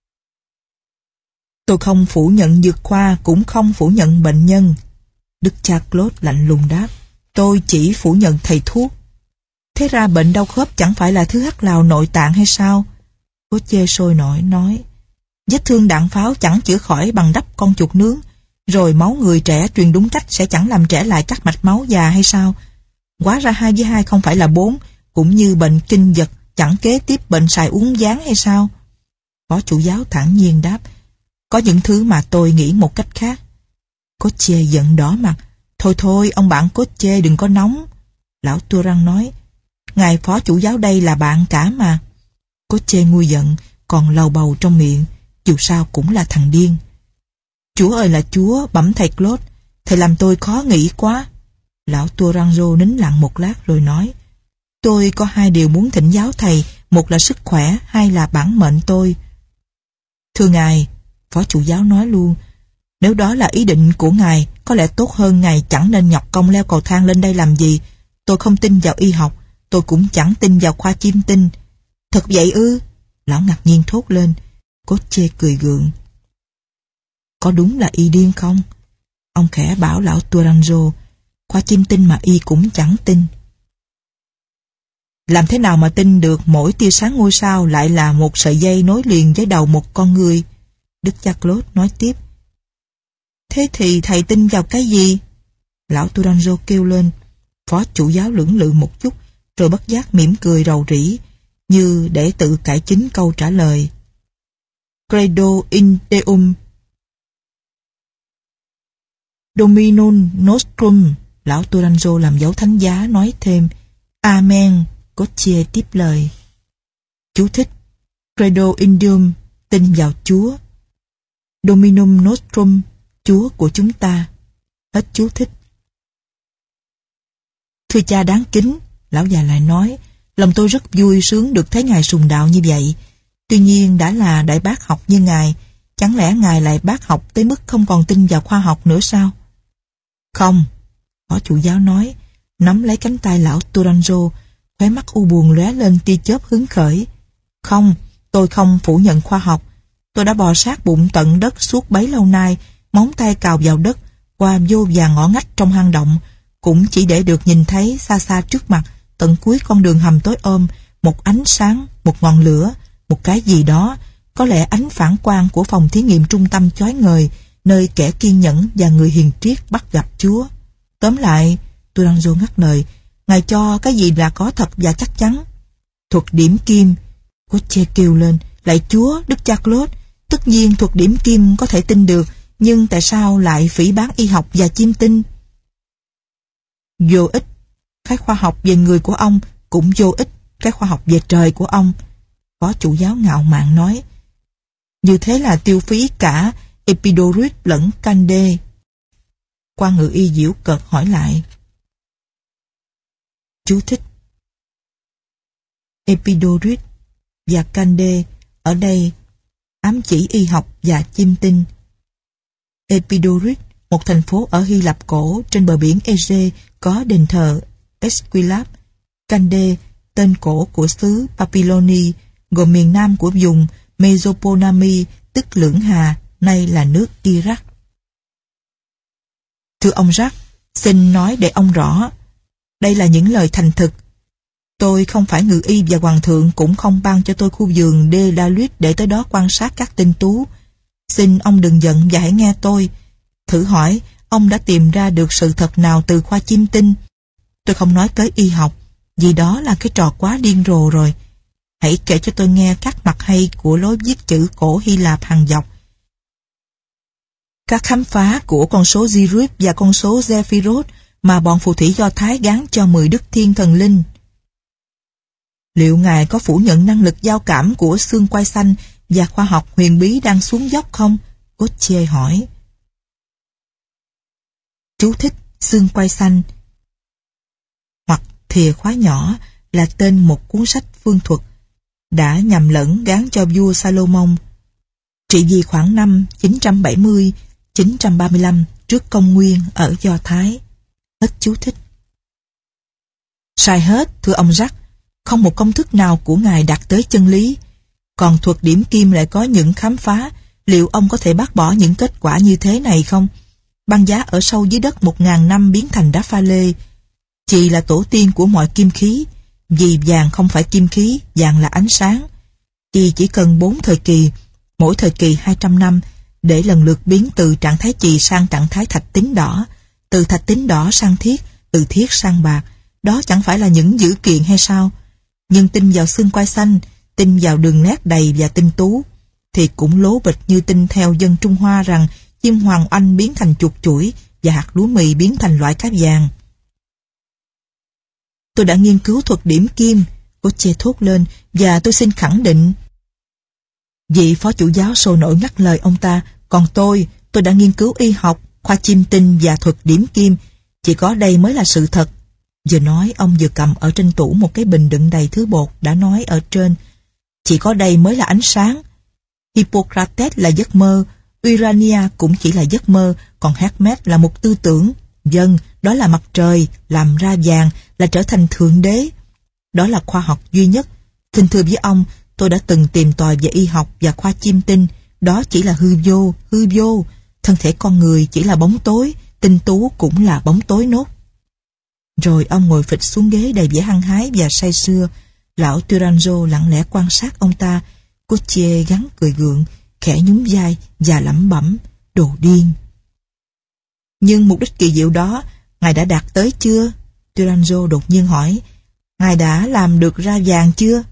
Tôi không phủ nhận dược khoa, cũng không phủ nhận bệnh nhân. Đức cha Claude lạnh lùng đáp. Tôi chỉ phủ nhận thầy thuốc. Thế ra bệnh đau khớp chẳng phải là thứ hắc lào nội tạng hay sao? Coutier sôi nổi nói. Vết thương đạn pháo chẳng chữa khỏi bằng đắp con chuột nướng, rồi máu người trẻ truyền đúng cách sẽ chẳng làm trẻ lại các mạch máu già hay sao? Hóa ra 2 với 2 không phải là 4, cũng như bệnh kinh vật chẳng kế tiếp bệnh xài uống gián hay sao? Phó chủ giáo thản nhiên đáp. Có những thứ mà tôi nghĩ một cách khác. Coutier giận đỏ mặt. Thôi thôi, ông bạn Coutier đừng có nóng. Lão Touran nói. Ngài phó chủ giáo đây là bạn cả mà. Coutier nguôi giận, còn lầu bầu trong miệng. Dù sao cũng là thằng điên. Chúa ơi là Chúa, bẩm thầy Claude. Thầy làm tôi khó nghĩ quá. Lão Tourangeau nín lặng một lát rồi nói. Tôi có 2 điều muốn thỉnh giáo thầy. Một là sức khỏe, 2 là bản mệnh tôi. Thưa ngài, phó chủ giáo nói luôn. Nếu đó là ý định của ngài, có lẽ tốt hơn ngài chẳng nên nhọc công leo cầu thang lên đây làm gì. Tôi không tin vào y học, tôi cũng chẳng tin vào khoa chiêm tinh. Thật vậy ư? Lão ngạc nhiên thốt lên. Coutier cười gượng. Có đúng là y điên không? Ông khẽ bảo lão Tourangeau. Khoa chiêm tinh mà y cũng chẳng tin. Làm thế nào mà tin được mỗi tia sáng ngôi sao lại là một sợi dây nối liền với đầu một con người? Đức cha Claude nói tiếp. Thế thì thầy tin vào cái gì? Lão Tourangeau kêu lên. Phó chủ giáo lưỡng lự một chút, rồi bất giác mỉm cười rầu rĩ, như để tự cải chính câu trả lời. Credo in Deum Dominum Nostrum. Lão Tourangeau làm dấu thánh giá nói thêm. Amen. Coutier tiếp lời. Chú thích. Credo in Deum, tin vào Chúa. Dominum Nostrum, Chúa của chúng ta. Hết chú thích. Thưa cha đáng kính, lão già lại nói, lòng tôi rất vui sướng được thấy ngài sùng đạo như vậy. Tuy nhiên đã là đại bác học như ngài, chẳng lẽ ngài lại bác học tới mức không còn tin vào khoa học nữa sao? Không, phó chủ giáo nói, nắm lấy cánh tay lão Tourangeau, khóe mắt u buồn lóe lên tia chớp hứng khởi. Không, tôi không phủ nhận khoa học. Tôi đã bò sát bụng tận đất suốt bấy lâu nay, móng tay cào vào đất, qua vô vàn ngõ ngách trong hang động, cũng chỉ để được nhìn thấy xa xa trước mặt, tận cuối con đường hầm tối ôm, một ánh sáng, một ngọn lửa, một cái gì đó, có lẽ ánh phản quang của phòng thí nghiệm trung tâm chói ngời, nơi kẻ kiên nhẫn và người hiền triết bắt gặp Chúa. Tóm lại, Tourangeau ngắt lời, ngài cho cái gì là có thật và chắc chắn. Thuật điểm kim. Coutier kêu lên, lạy Chúa, Đức cha Claude, tất nhiên thuật điểm kim có thể tin được, Nhưng tại sao lại phỉ báng y học và chiêm tinh? Vô ích. Cái khoa học về người của ông cũng vô ích. Cái khoa học về trời của ông. Phó chủ giáo ngạo mạn nói. Như thế là tiêu phí cả Epidaurus lẫn Cande. Quan ngự y giễu cợt hỏi lại. Chú thích. Epidaurus và Cande ở đây ám chỉ y học và chiêm tinh. Epidaurus, một thành phố ở Hy Lạp cổ trên bờ biển Ege, có đền thờ Aesculape. Cande, tên cổ của xứ Papyloni, gồm miền nam của vùng Mesopotamia, tức Lưỡng Hà, nay là nước Iraq. Thưa ông Jacques, xin nói để ông rõ. Đây là những lời thành thực. Tôi không phải ngự y và hoàng thượng cũng không ban cho tôi khu vườn De La Lutte để tới đó quan sát các tinh tú. Xin ông đừng giận và hãy nghe tôi. Thử hỏi, ông đã tìm ra được sự thật nào từ khoa chiêm tinh? Tôi không nói tới y học, vì đó là cái trò quá điên rồ rồi. Hãy kể cho tôi nghe các mặt hay của lối viết chữ cổ Hy Lạp hàng dọc. Các khám phá của con số Sirius và con số Zephyros mà bọn phù thủy Do Thái gán cho 10 đức thiên thần linh. Liệu ngài có phủ nhận năng lực giao cảm của xương quai xanh và khoa học huyền bí đang xuống dốc không? Gautier hỏi. Chú thích xương quai xanh hoặc thìa khóa nhỏ là tên một cuốn sách phương thuật đã nhầm lẫn gán cho vua Salomon trị vì khoảng năm 970-935 trước công nguyên ở Do Thái. Hết chú thích. Sai hết, thưa ông Jacques. Không một công thức nào của ngài đạt tới chân lý. Còn thuật điểm kim lại có những khám phá. Liệu ông có thể bác bỏ những kết quả như thế này không? Băng giá ở sâu dưới đất 1000 năm biến thành đá pha lê. Chì là tổ tiên của mọi kim khí. Vì vàng không phải kim khí, vàng là ánh sáng. Chì chỉ cần 4 thời kỳ, mỗi thời kỳ 200 năm, để lần lượt biến từ trạng thái chì sang trạng thái thạch tín đỏ, từ thạch tín đỏ sang thiết, từ thiết sang bạc. Đó chẳng phải là những dữ kiện hay sao? Nhưng tin vào xương quai xanh, tin vào đường nét đầy và tinh tú, thì cũng lố bịch như tin theo dân Trung Hoa rằng chim hoàng oanh biến thành chuột chuỗi và hạt lúa mì biến thành loại cá vàng. Tôi đã nghiên cứu thuật điểm kim, Gautier thốt lên, và tôi xin khẳng định. Vị phó chủ giáo sôi nổi ngắt lời ông ta, còn tôi đã nghiên cứu y học, khoa chiêm tinh và thuật điểm kim, chỉ có đây mới là sự thật. Vừa nói, ông vừa cầm ở trên tủ một cái bình đựng đầy thứ bột đã nói ở trên. Chỉ có đây mới là ánh sáng. Hippocrates là giấc mơ, Urania cũng chỉ là giấc mơ, còn Hermes là một tư tưởng. Vâng, đó là mặt trời, làm ra vàng, là trở thành thượng đế. Đó là khoa học duy nhất. Xin thưa với ông, tôi đã từng tìm tòi về y học và khoa chiêm tinh. Đó chỉ là hư vô. Thân thể con người chỉ là bóng tối, tinh tú cũng là bóng tối nốt. Rồi ông ngồi phịch xuống ghế đầy vẻ hăng hái và say sưa. Lão Turanzo lặng lẽ quan sát ông ta. Gautier gắng cười gượng, khẽ nhún vai và lẩm bẩm, đồ điên. Nhưng mục đích kỳ diệu đó, ngài đã đạt tới chưa? Turanzo đột nhiên hỏi, ngài đã làm được ra vàng chưa?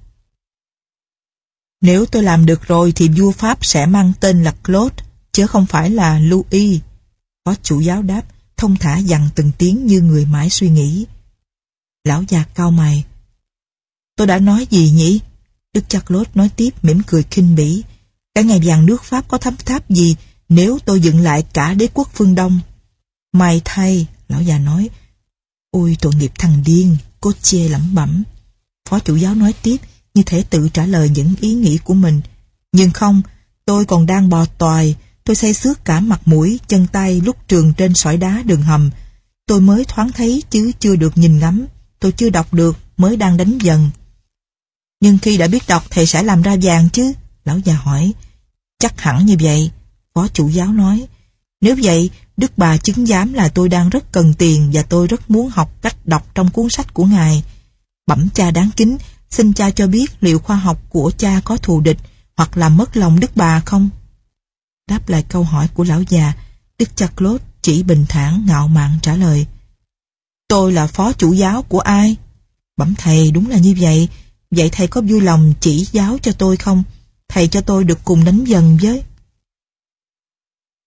Nếu tôi làm được rồi thì vua Pháp sẽ mang tên là Claude, chứ không phải là Louis. Phó chủ giáo đáp, thông thả dằn từng tiếng như người mãi suy nghĩ. Lão già cau mày. Tôi đã nói gì nhỉ? Đức cha Claude nói tiếp mỉm cười khinh bỉ. Cả ngày vàng nước Pháp có thấm tháp gì nếu tôi dựng lại cả đế quốc phương Đông? May thay, lão già nói. Ôi tội nghiệp thằng điên, Gautier lẩm bẩm. Phó chủ giáo nói tiếp, như thể tự trả lời những ý nghĩ của mình. Nhưng không, tôi còn đang bò toài. Tôi say xước cả mặt mũi, chân tay lúc trường trên sỏi đá đường hầm. Tôi mới thoáng thấy chứ chưa được nhìn ngắm. Tôi chưa đọc được, mới đang đánh dần. Nhưng khi đã biết đọc thầy sẽ làm ra vàng chứ? Lão già hỏi. Chắc hẳn như vậy, phó chủ giáo nói. Nếu vậy, Đức bà chứng giám là tôi đang rất cần tiền và tôi rất muốn học cách đọc trong cuốn sách của ngài. Bẩm cha đáng kính, xin cha cho biết liệu khoa học của cha có thù địch hoặc làm mất lòng Đức bà không? Đáp lại câu hỏi của lão già, Đức cha Claude chỉ bình thản ngạo mạn trả lời. Tôi là phó chủ giáo của ai? Bẩm thầy, đúng là như vậy. Vậy thầy có vui lòng chỉ giáo cho tôi không? Thầy cho tôi được cùng đánh dần với. Claude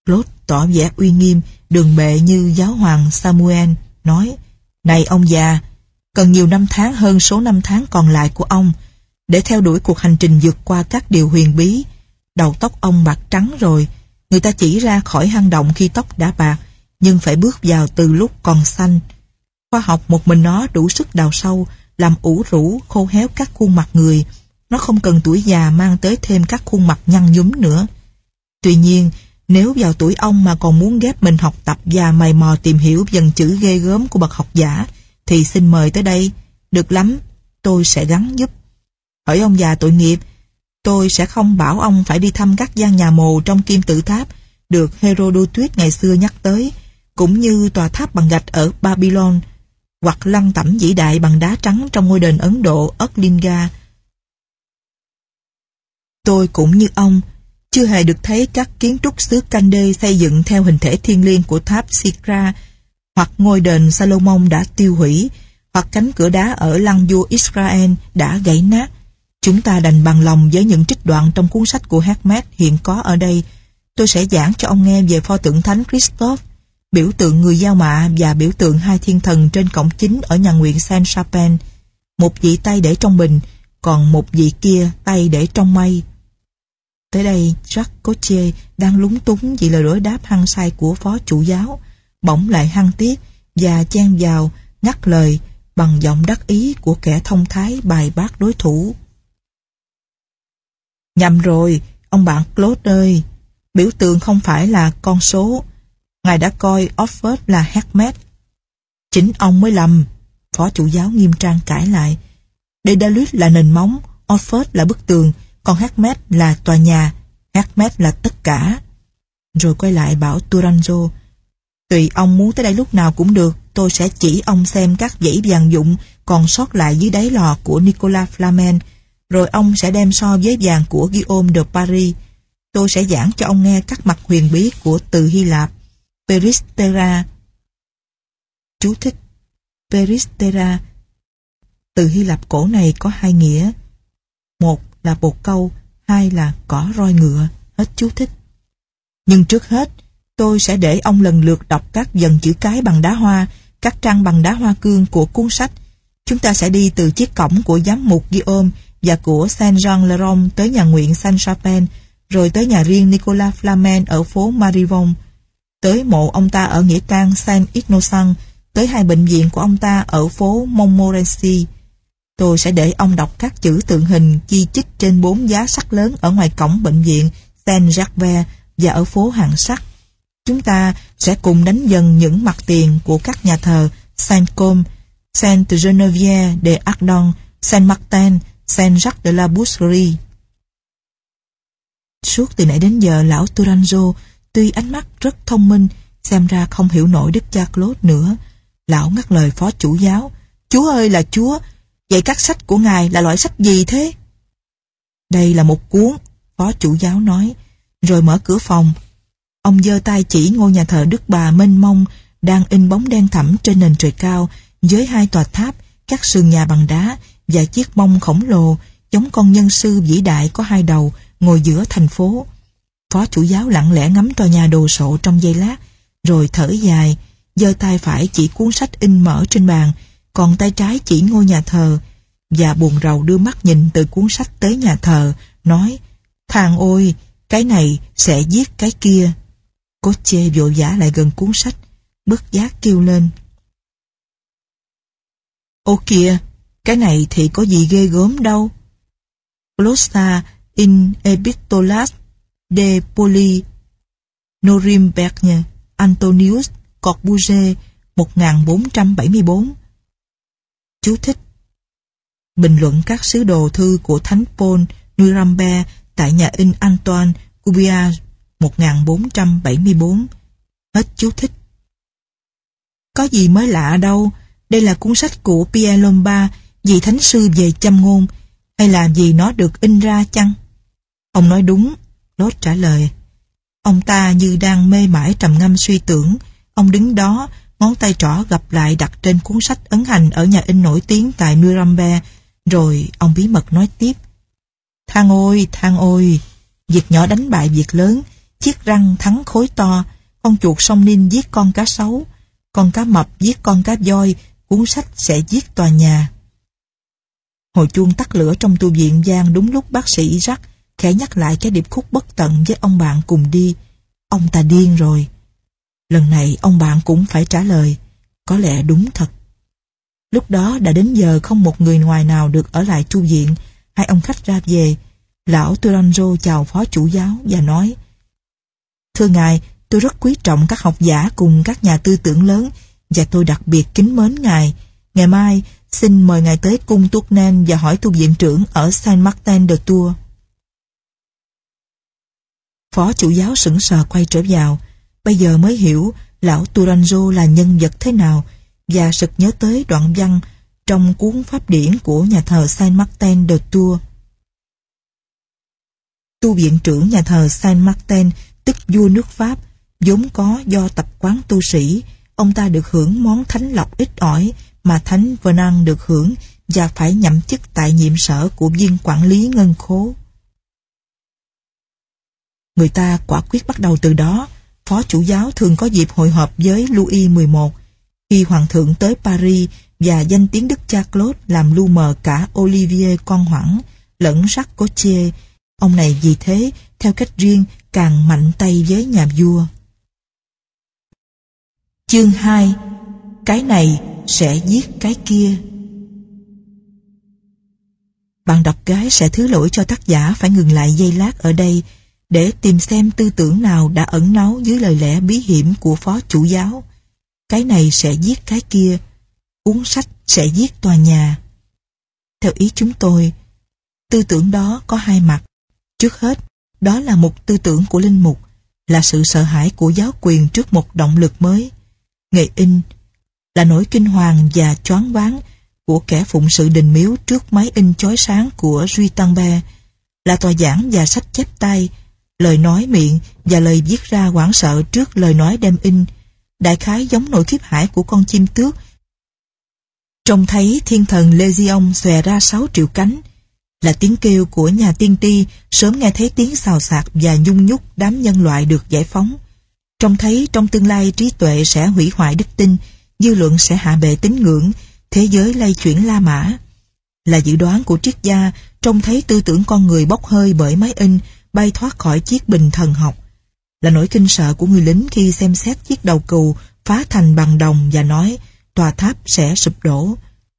tỏ vẻ uy nghiêm, đường bệ như giáo hoàng Samuel, nói: "Này ông già, cần nhiều năm tháng hơn số năm tháng còn lại của ông để theo đuổi cuộc hành trình vượt qua các điều huyền bí. Đầu tóc ông bạc trắng rồi, người ta chỉ ra khỏi hang động khi tóc đã bạc, nhưng phải bước vào từ lúc còn xanh. Khoa học một mình nó đủ sức đào sâu, làm ủ rũ, khô héo các khuôn mặt người. Nó không cần tuổi già mang tới thêm các khuôn mặt nhăn nhúm nữa. Tuy nhiên, nếu vào tuổi ông mà còn muốn ghép mình học tập và mày mò tìm hiểu dần chữ ghê gớm của bậc học giả, thì xin mời tới đây. Được lắm, tôi sẽ gắng giúp. Hỡi ông già tội nghiệp, tôi sẽ không bảo ông phải đi thăm các gian nhà mồ trong kim tự tháp được Herodotus ngày xưa nhắc tới, cũng như tòa tháp bằng gạch ở Babylon, hoặc lăng tẩm vĩ đại bằng đá trắng trong ngôi đền Ấn Độ Erdlinga. Tôi cũng như ông, chưa hề được thấy các kiến trúc xứ Cande xây dựng theo hình thể thiêng liêng của tháp Sikra, hoặc ngôi đền Salomon đã tiêu hủy, hoặc cánh cửa đá ở lăng vua Israel đã gãy nát. Chúng ta đành bằng lòng với những trích đoạn trong cuốn sách của Hermes hiện có ở đây. Tôi sẽ giảng cho ông nghe về pho tượng thánh Christophe, biểu tượng người giao mạ và biểu tượng hai thiên thần trên cổng chính ở nhà nguyện Saint-Chapin. Một vị tay để trong bình, còn một vị kia tay để trong mây. Tới đây, Jacques Coutier đang lúng túng vì lời đối đáp hăng say của phó chủ giáo, bỗng lại hăng tiếc và chen vào ngắt lời bằng giọng đắc ý của kẻ thông thái bài bác đối thủ. Nhầm rồi, ông bạn Claude ơi, biểu tượng không phải là con số. Ngài đã coi Oxford là Hermes. Chính ông mới lầm, phó chủ giáo nghiêm trang cãi lại. Daedalus là nền móng, Oxford là bức tường, còn Hermes là tòa nhà, Hermes là tất cả. Rồi quay lại bảo Tourangeau: tùy ông muốn tới đây lúc nào cũng được, tôi sẽ chỉ ông xem các dãy vàng dụng còn sót lại dưới đáy lò của Nicolas Flamel, rồi ông sẽ đem so với vàng của Guillaume de Paris. Tôi sẽ giảng cho ông nghe các mặt huyền bí của từ Hy Lạp, Peristera. Chú thích: Peristera, từ Hy Lạp cổ này có hai nghĩa. Một là bồ câu, hai là cỏ roi ngựa. Hết chú thích. Nhưng trước hết, tôi sẽ để ông lần lượt đọc các dần chữ cái bằng đá hoa, các trang bằng đá hoa cương của cuốn sách. Chúng ta sẽ đi từ chiếc cổng của giám mục Guillaume và của Saint-Jean-le-Rond tới nhà nguyện Saint-Chapin, rồi tới nhà riêng Nicolas Flamel ở phố Marivon, tới mộ ông ta ở nghĩa trang Saint-Innocent, tới hai bệnh viện của ông ta ở phố Montmorency. Tôi sẽ để ông đọc các chữ tượng hình chi chít trên 4 giá sắt lớn ở ngoài cổng bệnh viện Saint-Jacques và ở phố Hàng Sắt. Chúng ta sẽ cùng đánh dần những mặt tiền của các nhà thờ Saint-Côme, Sainte-Geneviève de Ardon, Saint-Martin, Saint-Jacques de la Boucherie. Suốt từ nãy đến giờ, lão Tourangeau tuy ánh mắt rất thông minh, xem ra không hiểu nổi đức cha Claude nữa. Lão ngắt lời phó chủ giáo: Chúa ơi là Chúa, vậy các sách của ngài là loại sách gì thế? Đây là một cuốn, phó chủ giáo nói, rồi mở cửa phòng. Ông giơ tay chỉ ngôi nhà thờ Đức Bà mênh mông đang in bóng đen thẳm trên nền trời cao, với hai tòa tháp, các sườn nhà bằng đá và chiếc mông khổng lồ giống con nhân sư vĩ đại có hai đầu ngồi giữa thành phố. Phó chủ giáo lặng lẽ ngắm tòa nhà đồ sộ trong giây lát, rồi thở dài, giơ tay phải chỉ cuốn sách in mở trên bàn, còn tay trái chỉ ngôi nhà thờ, và buồn rầu đưa mắt nhìn từ cuốn sách tới nhà thờ, nói: Thằng ôi, cái này sẽ giết cái kia. Coche vội vã lại gần cuốn sách, bất giác kêu lên: Ô kìa, cái này thì có gì ghê gớm đâu. Glossa in Epistolas de Poli Norimberg Antonius Corbusier 1474. Chú thích: bình luận các sứ đồ thư của Thánh Paul Nuremberg tại nhà in Antoine Cuvier 1474. Hết chú thích. Có gì mới lạ đâu, đây là cuốn sách của Pierre Lombard, vị thánh sư về châm ngôn, hay là vì nó được in ra chăng? Ông nói đúng, Lốt trả lời. Ông ta như đang mê mải trầm ngâm suy tưởng. Ông đứng đó, ngón tay trỏ gập lại đặt trên cuốn sách ấn hành ở nhà in nổi tiếng tại Nuremberg, rồi ông bí mật nói tiếp: Thang ôi, việc nhỏ đánh bại việc lớn, chiếc răng thắng khối to, con chuột sông Nin giết con cá sấu, con cá mập giết con cá voi, cuốn sách sẽ giết tòa nhà. Hồi chuông tắt lửa trong tu viện vang đúng lúc bác sĩ Jack khẽ nhắc lại cái điệp khúc bất tận với ông bạn cùng đi. Ông ta điên rồi. Lần này ông bạn cũng phải trả lời. Có lẽ đúng thật. Lúc đó đã đến giờ không một người ngoài nào được ở lại tu viện. Hai ông khách ra về. Lão Turanjo chào phó chủ giáo và nói: Thưa ngài, tôi rất quý trọng các học giả cùng các nhà tư tưởng lớn và tôi đặc biệt kính mến ngài. Ngày mai xin mời ngài tới cung Tournai và hỏi tu viện trưởng ở Saint-Martin-de-Tours. Phó chủ giáo sững sờ quay trở vào. Bây giờ mới hiểu lão Turanjo là nhân vật thế nào và sực nhớ tới đoạn văn trong cuốn pháp điển của nhà thờ Saint-Martin-de-Tours. Tu viện trưởng nhà thờ Saint-Martin, tức vua nước Pháp, vốn có do tập quán tu sĩ, ông ta được hưởng món thánh lộc ít ỏi mà thánh Vernon được hưởng và phải nhậm chức tại nhiệm sở của viên quản lý ngân khố. Người ta quả quyết bắt đầu từ đó. Phó chủ giáo thường có dịp hội họp với Louis XI. Khi hoàng thượng tới Paris và danh tiếng đức cha Claude làm lu mờ cả Olivier con Hoẳng lẫn Jacques Cotier, ông này vì thế theo cách riêng càng mạnh tay với nhà vua. Chương 2. Cái này sẽ giết cái kia. Bạn đọc gái sẽ thứ lỗi cho tác giả phải ngừng lại giây lát ở đây để tìm xem tư tưởng nào đã ẩn náu dưới lời lẽ bí hiểm của phó chủ giáo. Cái này sẽ giết cái kia, cuốn sách sẽ giết tòa nhà. Theo ý chúng tôi, tư tưởng đó có hai mặt. Trước hết, đó là một tư tưởng của linh mục, là sự sợ hãi của giáo quyền trước một động lực mới. Nghề in là nỗi kinh hoàng và choáng váng của kẻ phụng sự đình miếu trước máy in chói sáng của Gutenberg, là tòa giảng và sách chép tay, lời nói miệng và lời viết ra hoảng sợ trước lời nói đem in, đại khái giống nỗi khiếp hãi của con chim tước trông thấy thiên thần Legion xòe ra 6 triệu cánh, là tiếng kêu của nhà tiên tri sớm nghe thấy tiếng xào xạc và nhung nhúc đám nhân loại được giải phóng, trông thấy trong tương lai trí tuệ sẽ hủy hoại đức tin, dư luận sẽ hạ bệ tín ngưỡng, thế giới lay chuyển La Mã, là dự đoán của triết gia trông thấy tư tưởng con người bốc hơi bởi máy in bay thoát khỏi chiếc bình thần học, là nỗi kinh sợ của người lính khi xem xét chiếc đầu cừu phá thành bằng đồng và nói tòa tháp sẽ sụp đổ.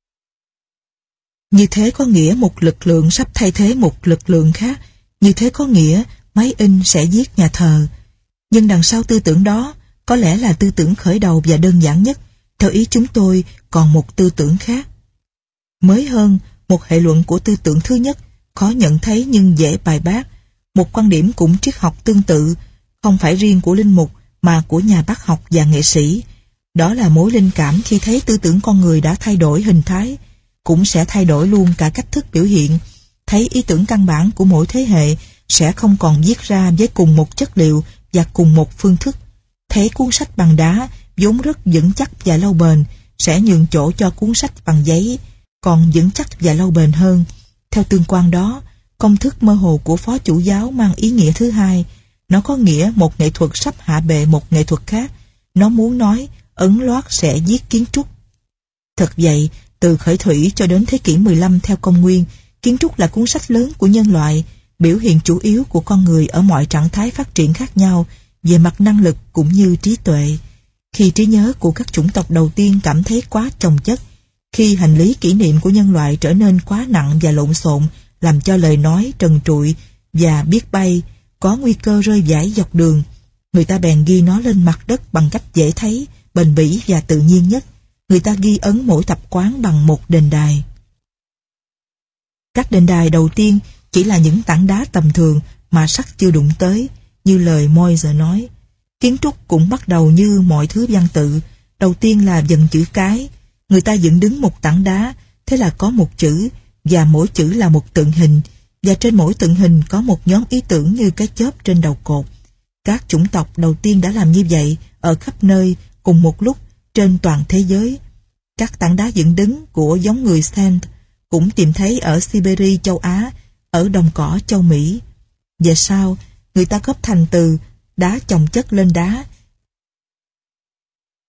Như thế có nghĩa một lực lượng sắp thay thế một lực lượng khác, như thế có nghĩa máy in sẽ giết nhà thờ. Nhưng đằng sau tư tưởng đó, có lẽ là tư tưởng khởi đầu và đơn giản nhất, theo ý chúng tôi còn một tư tưởng khác. Mới hơn, một hệ luận của tư tưởng thứ nhất, khó nhận thấy nhưng dễ bài bác, một quan điểm cũng triết học tương tự, không phải riêng của linh mục mà của nhà bác học và nghệ sĩ. Đó là mối linh cảm khi thấy tư tưởng con người đã thay đổi hình thái, cũng sẽ thay đổi luôn cả cách thức biểu hiện, thấy ý tưởng căn bản của mỗi thế hệ sẽ không còn viết ra với cùng một chất liệu và cùng một phương thức, thấy cuốn sách bằng đá vốn rất vững chắc và lâu bền sẽ nhường chỗ cho cuốn sách bằng giấy còn vững chắc và lâu bền hơn. Theo tương quan đó, công thức mơ hồ của phó chủ giáo mang ý nghĩa thứ hai. Nó có nghĩa một nghệ thuật sắp hạ bệ một nghệ thuật khác. Nó muốn nói ấn loát sẽ giết kiến trúc. Thật vậy, từ khởi thủy cho đến thế kỷ 15 theo công nguyên, kiến trúc là cuốn sách lớn của nhân loại, biểu hiện chủ yếu của con người ở mọi trạng thái phát triển khác nhau về mặt năng lực cũng như trí tuệ. Khi trí nhớ của các chủng tộc đầu tiên cảm thấy quá chồng chất, khi hành lý kỷ niệm của nhân loại trở nên quá nặng và lộn xộn, làm cho lời nói trần trụi và biết bay, có nguy cơ rơi vãi dọc đường, người ta bèn ghi nó lên mặt đất bằng cách dễ thấy, bền bỉ và tự nhiên nhất. Người ta ghi ấn mỗi tập quán bằng một đền đài. Các đền đài đầu tiên chỉ là những tảng đá tầm thường mà sắt chưa đụng tới, như lời Moise nói. Kiến trúc cũng bắt đầu như mọi thứ văn tự, đầu tiên là dần chữ cái. Người ta dựng đứng một tảng đá, thế là có một chữ, và mỗi chữ là một tượng hình, và trên mỗi tượng hình có một nhóm ý tưởng như cái chớp trên đầu cột. Các chủng tộc đầu tiên đã làm như vậy ở khắp nơi, cùng một lúc, trên toàn thế giới. Các tảng đá dựng đứng của giống người Sand cũng tìm thấy ở Siberia châu Á, ở đồng cỏ châu Mỹ. Về sau, người ta góp thành từ đá chồng chất lên đá,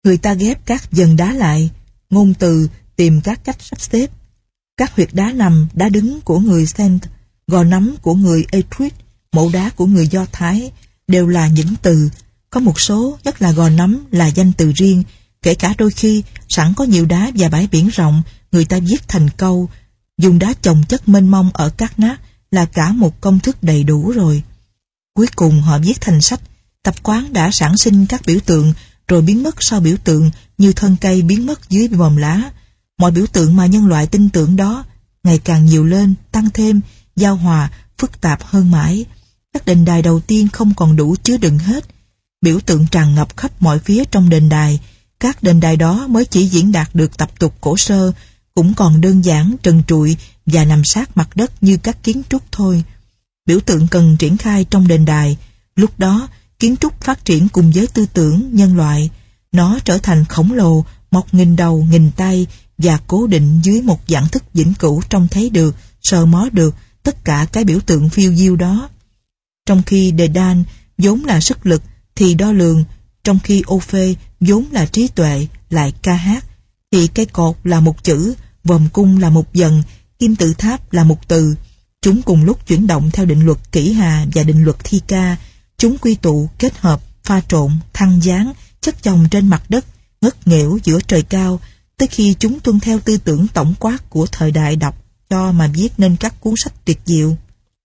Người ta ghép các dần đá lại, ngôn từ tìm các cách sắp xếp. Các huyệt đá nằm, đá đứng của người Celt, gò nắm của người Etruit, mẫu đá của người Do Thái, đều là những từ. Có một số, nhất là gò nắm, là danh từ riêng, kể cả đôi khi sẵn có nhiều đá và bãi biển rộng, người ta viết thành câu. Dùng đá chồng chất mênh mông ở các nát là cả một công thức đầy đủ rồi. Cuối cùng họ viết thành sách. Tập quán đã sản sinh các biểu tượng, rồi biến mất sau biểu tượng, như thân cây biến mất dưới vòm lá. Mọi biểu tượng mà nhân loại tin tưởng đó ngày càng nhiều lên, tăng thêm, giao hòa, phức tạp hơn mãi. Các đền đài đầu tiên không còn đủ chứa đựng hết. Biểu tượng tràn ngập khắp mọi phía trong đền đài. Các đền đài đó mới chỉ diễn đạt được tập tục cổ sơ, cũng còn đơn giản, trần trụi và nằm sát mặt đất như các kiến trúc thôi. Biểu tượng cần triển khai trong đền đài. Lúc đó, kiến trúc phát triển cùng với tư tưởng nhân loại. Nó trở thành khổng lồ, mọc nghìn đầu, nghìn tay và cố định dưới một dạng thức vĩnh cửu trông thấy được, sờ mó được tất cả cái biểu tượng phiêu diêu đó. Trong khi Dedan vốn là sức lực thì đo lường, trong khi Orpheus vốn là trí tuệ lại ca hát, thì cây cột là một chữ, vòm cung là một dần, kim tự tháp là một từ. Chúng cùng lúc chuyển động theo định luật kỷ hà và định luật thi ca. Chúng quy tụ, kết hợp, pha trộn, thăng dáng, chất chồng trên mặt đất, ngất nghễu giữa trời cao, tới khi chúng tuân theo tư tưởng tổng quát của thời đại đọc cho mà viết nên các cuốn sách tuyệt diệu.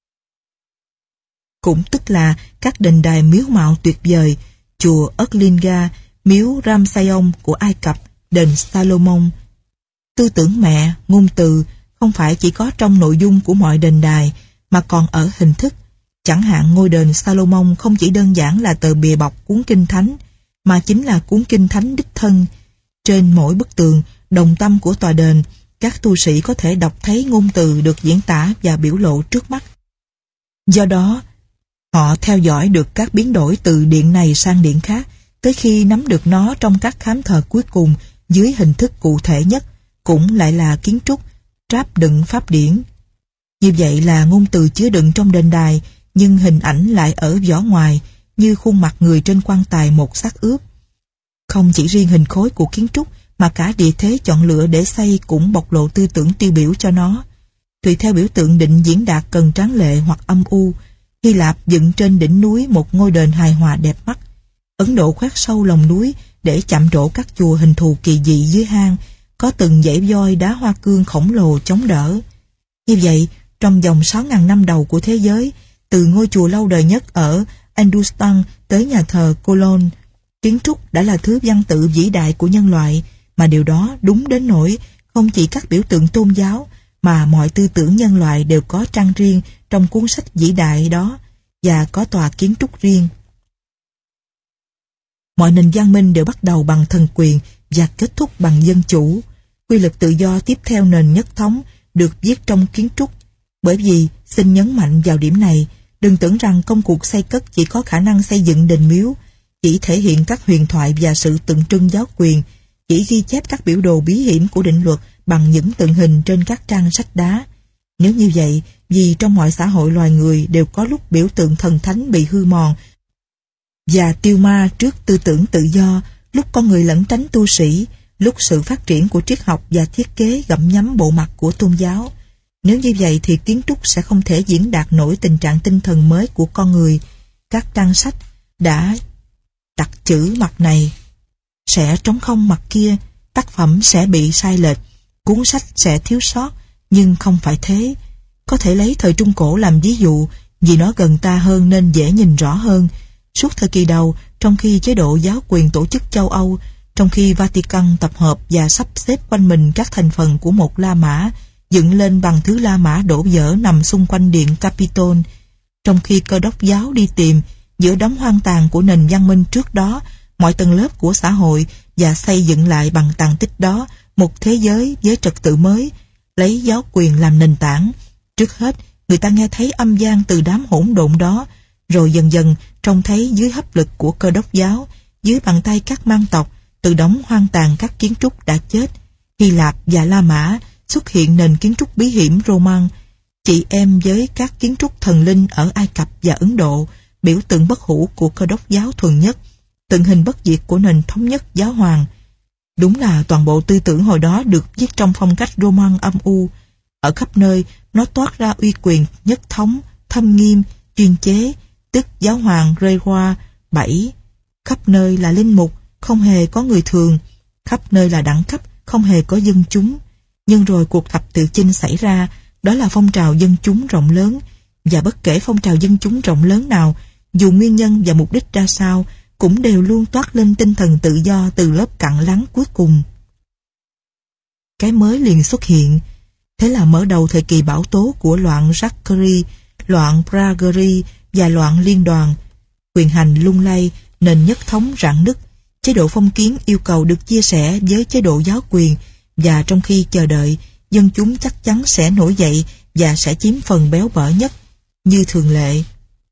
Cũng tức là các đền đài miếu mạo tuyệt vời, chùa Erlinga, miếu Ramsayon của Ai Cập, đền Salomon. Tư tưởng mẹ, ngôn từ không phải chỉ có trong nội dung của mọi đền đài, mà còn ở hình thức. Chẳng hạn ngôi đền Salomon không chỉ đơn giản là tờ bìa bọc cuốn kinh thánh, mà chính là cuốn kinh thánh đích thân. Trên mỗi bức tường, đồng tâm của tòa đền, các tu sĩ có thể đọc thấy ngôn từ được diễn tả và biểu lộ trước mắt. Do đó, họ theo dõi được các biến đổi từ điện này sang điện khác, tới khi nắm được nó trong các khám thờ cuối cùng dưới hình thức cụ thể nhất, cũng lại là kiến trúc, tráp đựng pháp điển. Như vậy là ngôn từ chứa đựng trong đền đài, nhưng hình ảnh lại ở vỏ ngoài, như khuôn mặt người trên quan tài một xác ướp. Không chỉ riêng hình khối của kiến trúc, mà cả địa thế chọn lựa để xây cũng bộc lộ tư tưởng tiêu biểu cho nó. Tùy theo biểu tượng định diễn đạt cần tráng lệ hoặc âm u, Hy Lạp dựng trên đỉnh núi một ngôi đền hài hòa đẹp mắt. Ấn Độ khoét sâu lòng núi để chạm trổ các chùa hình thù kỳ dị dưới hang, có từng dãy voi đá hoa cương khổng lồ chống đỡ. Như vậy, trong vòng 6.000 năm đầu của thế giới, từ ngôi chùa lâu đời nhất ở Hindustan tới nhà thờ Cologne, kiến trúc đã là thứ văn tự vĩ đại của nhân loại, mà điều đó đúng đến nỗi không chỉ các biểu tượng tôn giáo, mà mọi tư tưởng nhân loại đều có trang riêng trong cuốn sách vĩ đại đó và có tòa kiến trúc riêng. Mọi nền văn minh đều bắt đầu bằng thần quyền và kết thúc bằng dân chủ. Quy luật tự do tiếp theo nền nhất thống được viết trong kiến trúc. Bởi vì, xin nhấn mạnh vào điểm này, đừng tưởng rằng công cuộc xây cất chỉ có khả năng xây dựng đền miếu, chỉ thể hiện các huyền thoại và sự tượng trưng giáo quyền, chỉ ghi chép các biểu đồ bí hiểm của định luật bằng những tượng hình trên các trang sách đá. Nếu như vậy, vì trong mọi xã hội loài người đều có lúc biểu tượng thần thánh bị hư mòn và tiêu ma trước tư tưởng tự do, lúc con người lẩn tránh tu sĩ, lúc sự phát triển của triết học và thiết kế gặm nhấm bộ mặt của tôn giáo. Nếu như vậy thì kiến trúc sẽ không thể diễn đạt nổi tình trạng tinh thần mới của con người. Các trang sách đã đặt chữ mặt này sẽ trống không mặt kia, tác phẩm sẽ bị sai lệch, cuốn sách sẽ thiếu sót, nhưng không phải thế. Có thể lấy thời Trung Cổ làm ví dụ, vì nó gần ta hơn nên dễ nhìn rõ hơn. Suốt thời kỳ đầu, trong khi chế độ giáo quyền tổ chức châu Âu, trong khi Vatican tập hợp và sắp xếp quanh mình các thành phần của một La Mã, dựng lên bằng thứ La Mã đổ vỡ nằm xung quanh điện Capitol, trong khi Cơ đốc giáo đi tìm giữa đống hoang tàn của nền văn minh trước đó mọi tầng lớp của xã hội và xây dựng lại bằng tàn tích đó một thế giới với trật tự mới, lấy giáo quyền làm nền tảng. Trước hết, người ta nghe thấy âm vang từ đám hỗn độn đó, rồi dần dần trông thấy dưới hấp lực của Cơ đốc giáo, dưới bàn tay các mang tộc, từ đống hoang tàn các kiến trúc đã chết, Hy Lạp và La Mã, xuất hiện nền kiến trúc bí hiểm Roman, chị em với các kiến trúc thần linh ở Ai Cập và Ấn Độ, biểu tượng bất hủ của Cơ đốc giáo thuần nhất. tượng hình bất diệt của nền thống nhất giáo hoàng. Đúng là toàn bộ tư tưởng hồi đó được viết trong phong cách Roman âm u. Ở khắp nơi, nó toát ra uy quyền nhất thống, thâm nghiêm, chuyên chế, tức giáo hoàng Grégoire VII. Khắp nơi là linh mục, không hề có người thường. Khắp nơi là đẳng cấp, không hề có dân chúng. Nhưng rồi cuộc thập tự chinh xảy ra, đó là phong trào dân chúng rộng lớn. Và bất kể phong trào dân chúng rộng lớn nào, dù nguyên nhân và mục đích ra sao, cũng đều luôn toát lên tinh thần tự do từ lớp cặn lắng cuối cùng. Cái mới liền xuất hiện. Thế là mở đầu thời kỳ bão tố của loạn Jacquerie, loạn Praguerie và loạn liên đoàn. Quyền hành lung lay, nền nhất thống rạn nứt. Chế độ phong kiến yêu cầu được chia sẻ với chế độ giáo quyền, và trong khi chờ đợi, dân chúng chắc chắn sẽ nổi dậy và sẽ chiếm phần béo bở nhất, như thường lệ.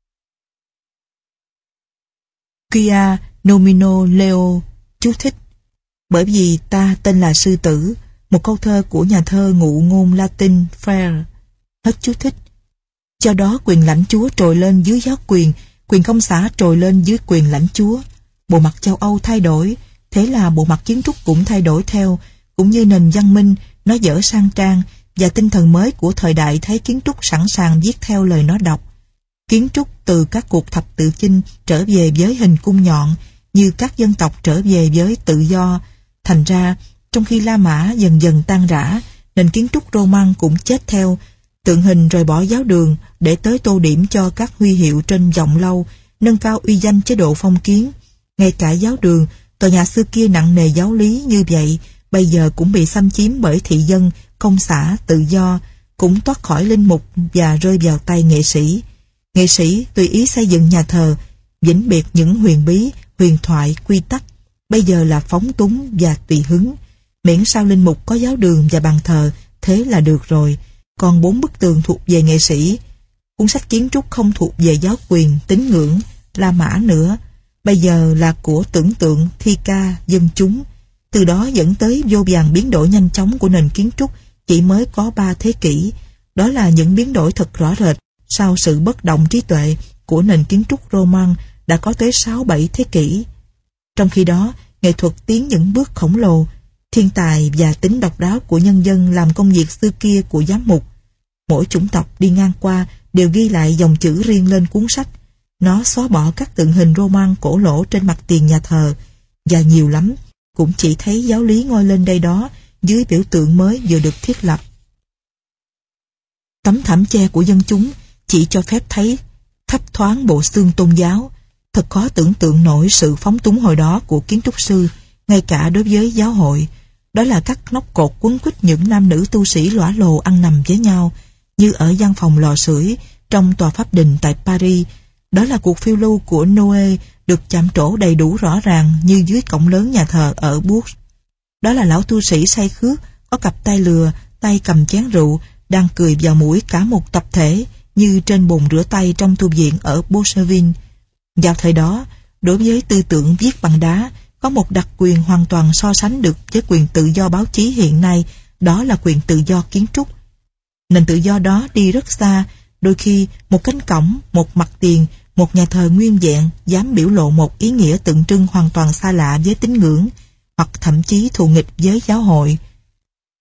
Quia nomino leo, chú thích. Bởi vì ta tên là sư tử, một câu thơ của nhà thơ ngụ ngôn Latin Frere. Hết chú thích. Do đó quyền lãnh chúa trồi lên dưới giáo quyền công xã trồi lên dưới quyền lãnh chúa. Bộ mặt châu Âu thay đổi, thế là bộ mặt kiến trúc cũng thay đổi theo, cũng như nền văn minh, nó dở sang trang, và tinh thần mới của thời đại thấy kiến trúc sẵn sàng viết theo lời nó đọc. Kiến trúc từ các cuộc thập tự chinh trở về với hình cung nhọn, như các dân tộc trở về với tự do. Thành ra, trong khi La Mã dần dần tan rã, nền kiến trúc Roman cũng chết theo. Tượng hình rời bỏ giáo đường để tới tô điểm cho các huy hiệu trên vọng lâu, nâng cao uy danh chế độ phong kiến. Ngay cả giáo đường, tòa nhà xưa kia nặng nề giáo lý như vậy, bây giờ cũng bị xâm chiếm bởi thị dân, công xã, tự do, cũng thoát khỏi linh mục và rơi vào tay nghệ sĩ. Nghệ sĩ tùy ý xây dựng nhà thờ, vĩnh biệt những huyền bí, huyền thoại, quy tắc, bây giờ là phóng túng và tùy hứng. Miễn sao linh mục có giáo đường và bàn thờ, thế là được rồi. Còn 4 bức tường thuộc về nghệ sĩ. Cuốn sách kiến trúc không thuộc về giáo quyền, tín ngưỡng, La Mã nữa. Bây giờ là của tưởng tượng, thi ca, dân chúng. Từ đó dẫn tới vô vàn biến đổi nhanh chóng của nền kiến trúc chỉ mới có 3 thế kỷ. Đó là những biến đổi thật rõ rệt sau sự bất động trí tuệ của nền kiến trúc Roman đã có tới 6-7 thế kỷ. Trong khi đó, nghệ thuật tiến những bước khổng lồ, thiên tài và tính độc đáo của nhân dân làm công việc xưa kia của giám mục. Mỗi chủng tộc đi ngang qua đều ghi lại dòng chữ riêng lên cuốn sách. Nó xóa bỏ các tượng hình Roman cổ lỗ trên mặt tiền nhà thờ, và nhiều lắm, cũng chỉ thấy giáo lý ngoi lên đây đó dưới biểu tượng mới vừa được thiết lập. Tấm thảm che của dân chúng chỉ cho phép thấy thấp thoáng bộ xương tôn giáo. Thật khó tưởng tượng nổi sự phóng túng hồi đó của kiến trúc sư, ngay cả đối với giáo hội. Đó là các nóc cột quấn quýt những nam nữ tu sĩ lõa lồ ăn nằm với nhau, như ở văn phòng lò sưởi trong tòa pháp đình tại Paris. Đó là cuộc phiêu lưu của Noé được chạm trổ đầy đủ rõ ràng như dưới cổng lớn nhà thờ ở Bourges. Đó là lão tu sĩ say khước, có cặp tay lừa, tay cầm chén rượu, đang cười vào mũi cả một tập thể như trên bồn rửa tay trong tu viện ở Bourgeville. Vào thời đó, đối với tư tưởng viết bằng đá, có một đặc quyền hoàn toàn so sánh được với quyền tự do báo chí hiện nay, đó là quyền tự do kiến trúc. Nền tự do đó đi rất xa, đôi khi một cánh cổng, một mặt tiền, một nhà thờ nguyên vẹn dám biểu lộ một ý nghĩa tượng trưng hoàn toàn xa lạ với tín ngưỡng, hoặc thậm chí thù nghịch với giáo hội.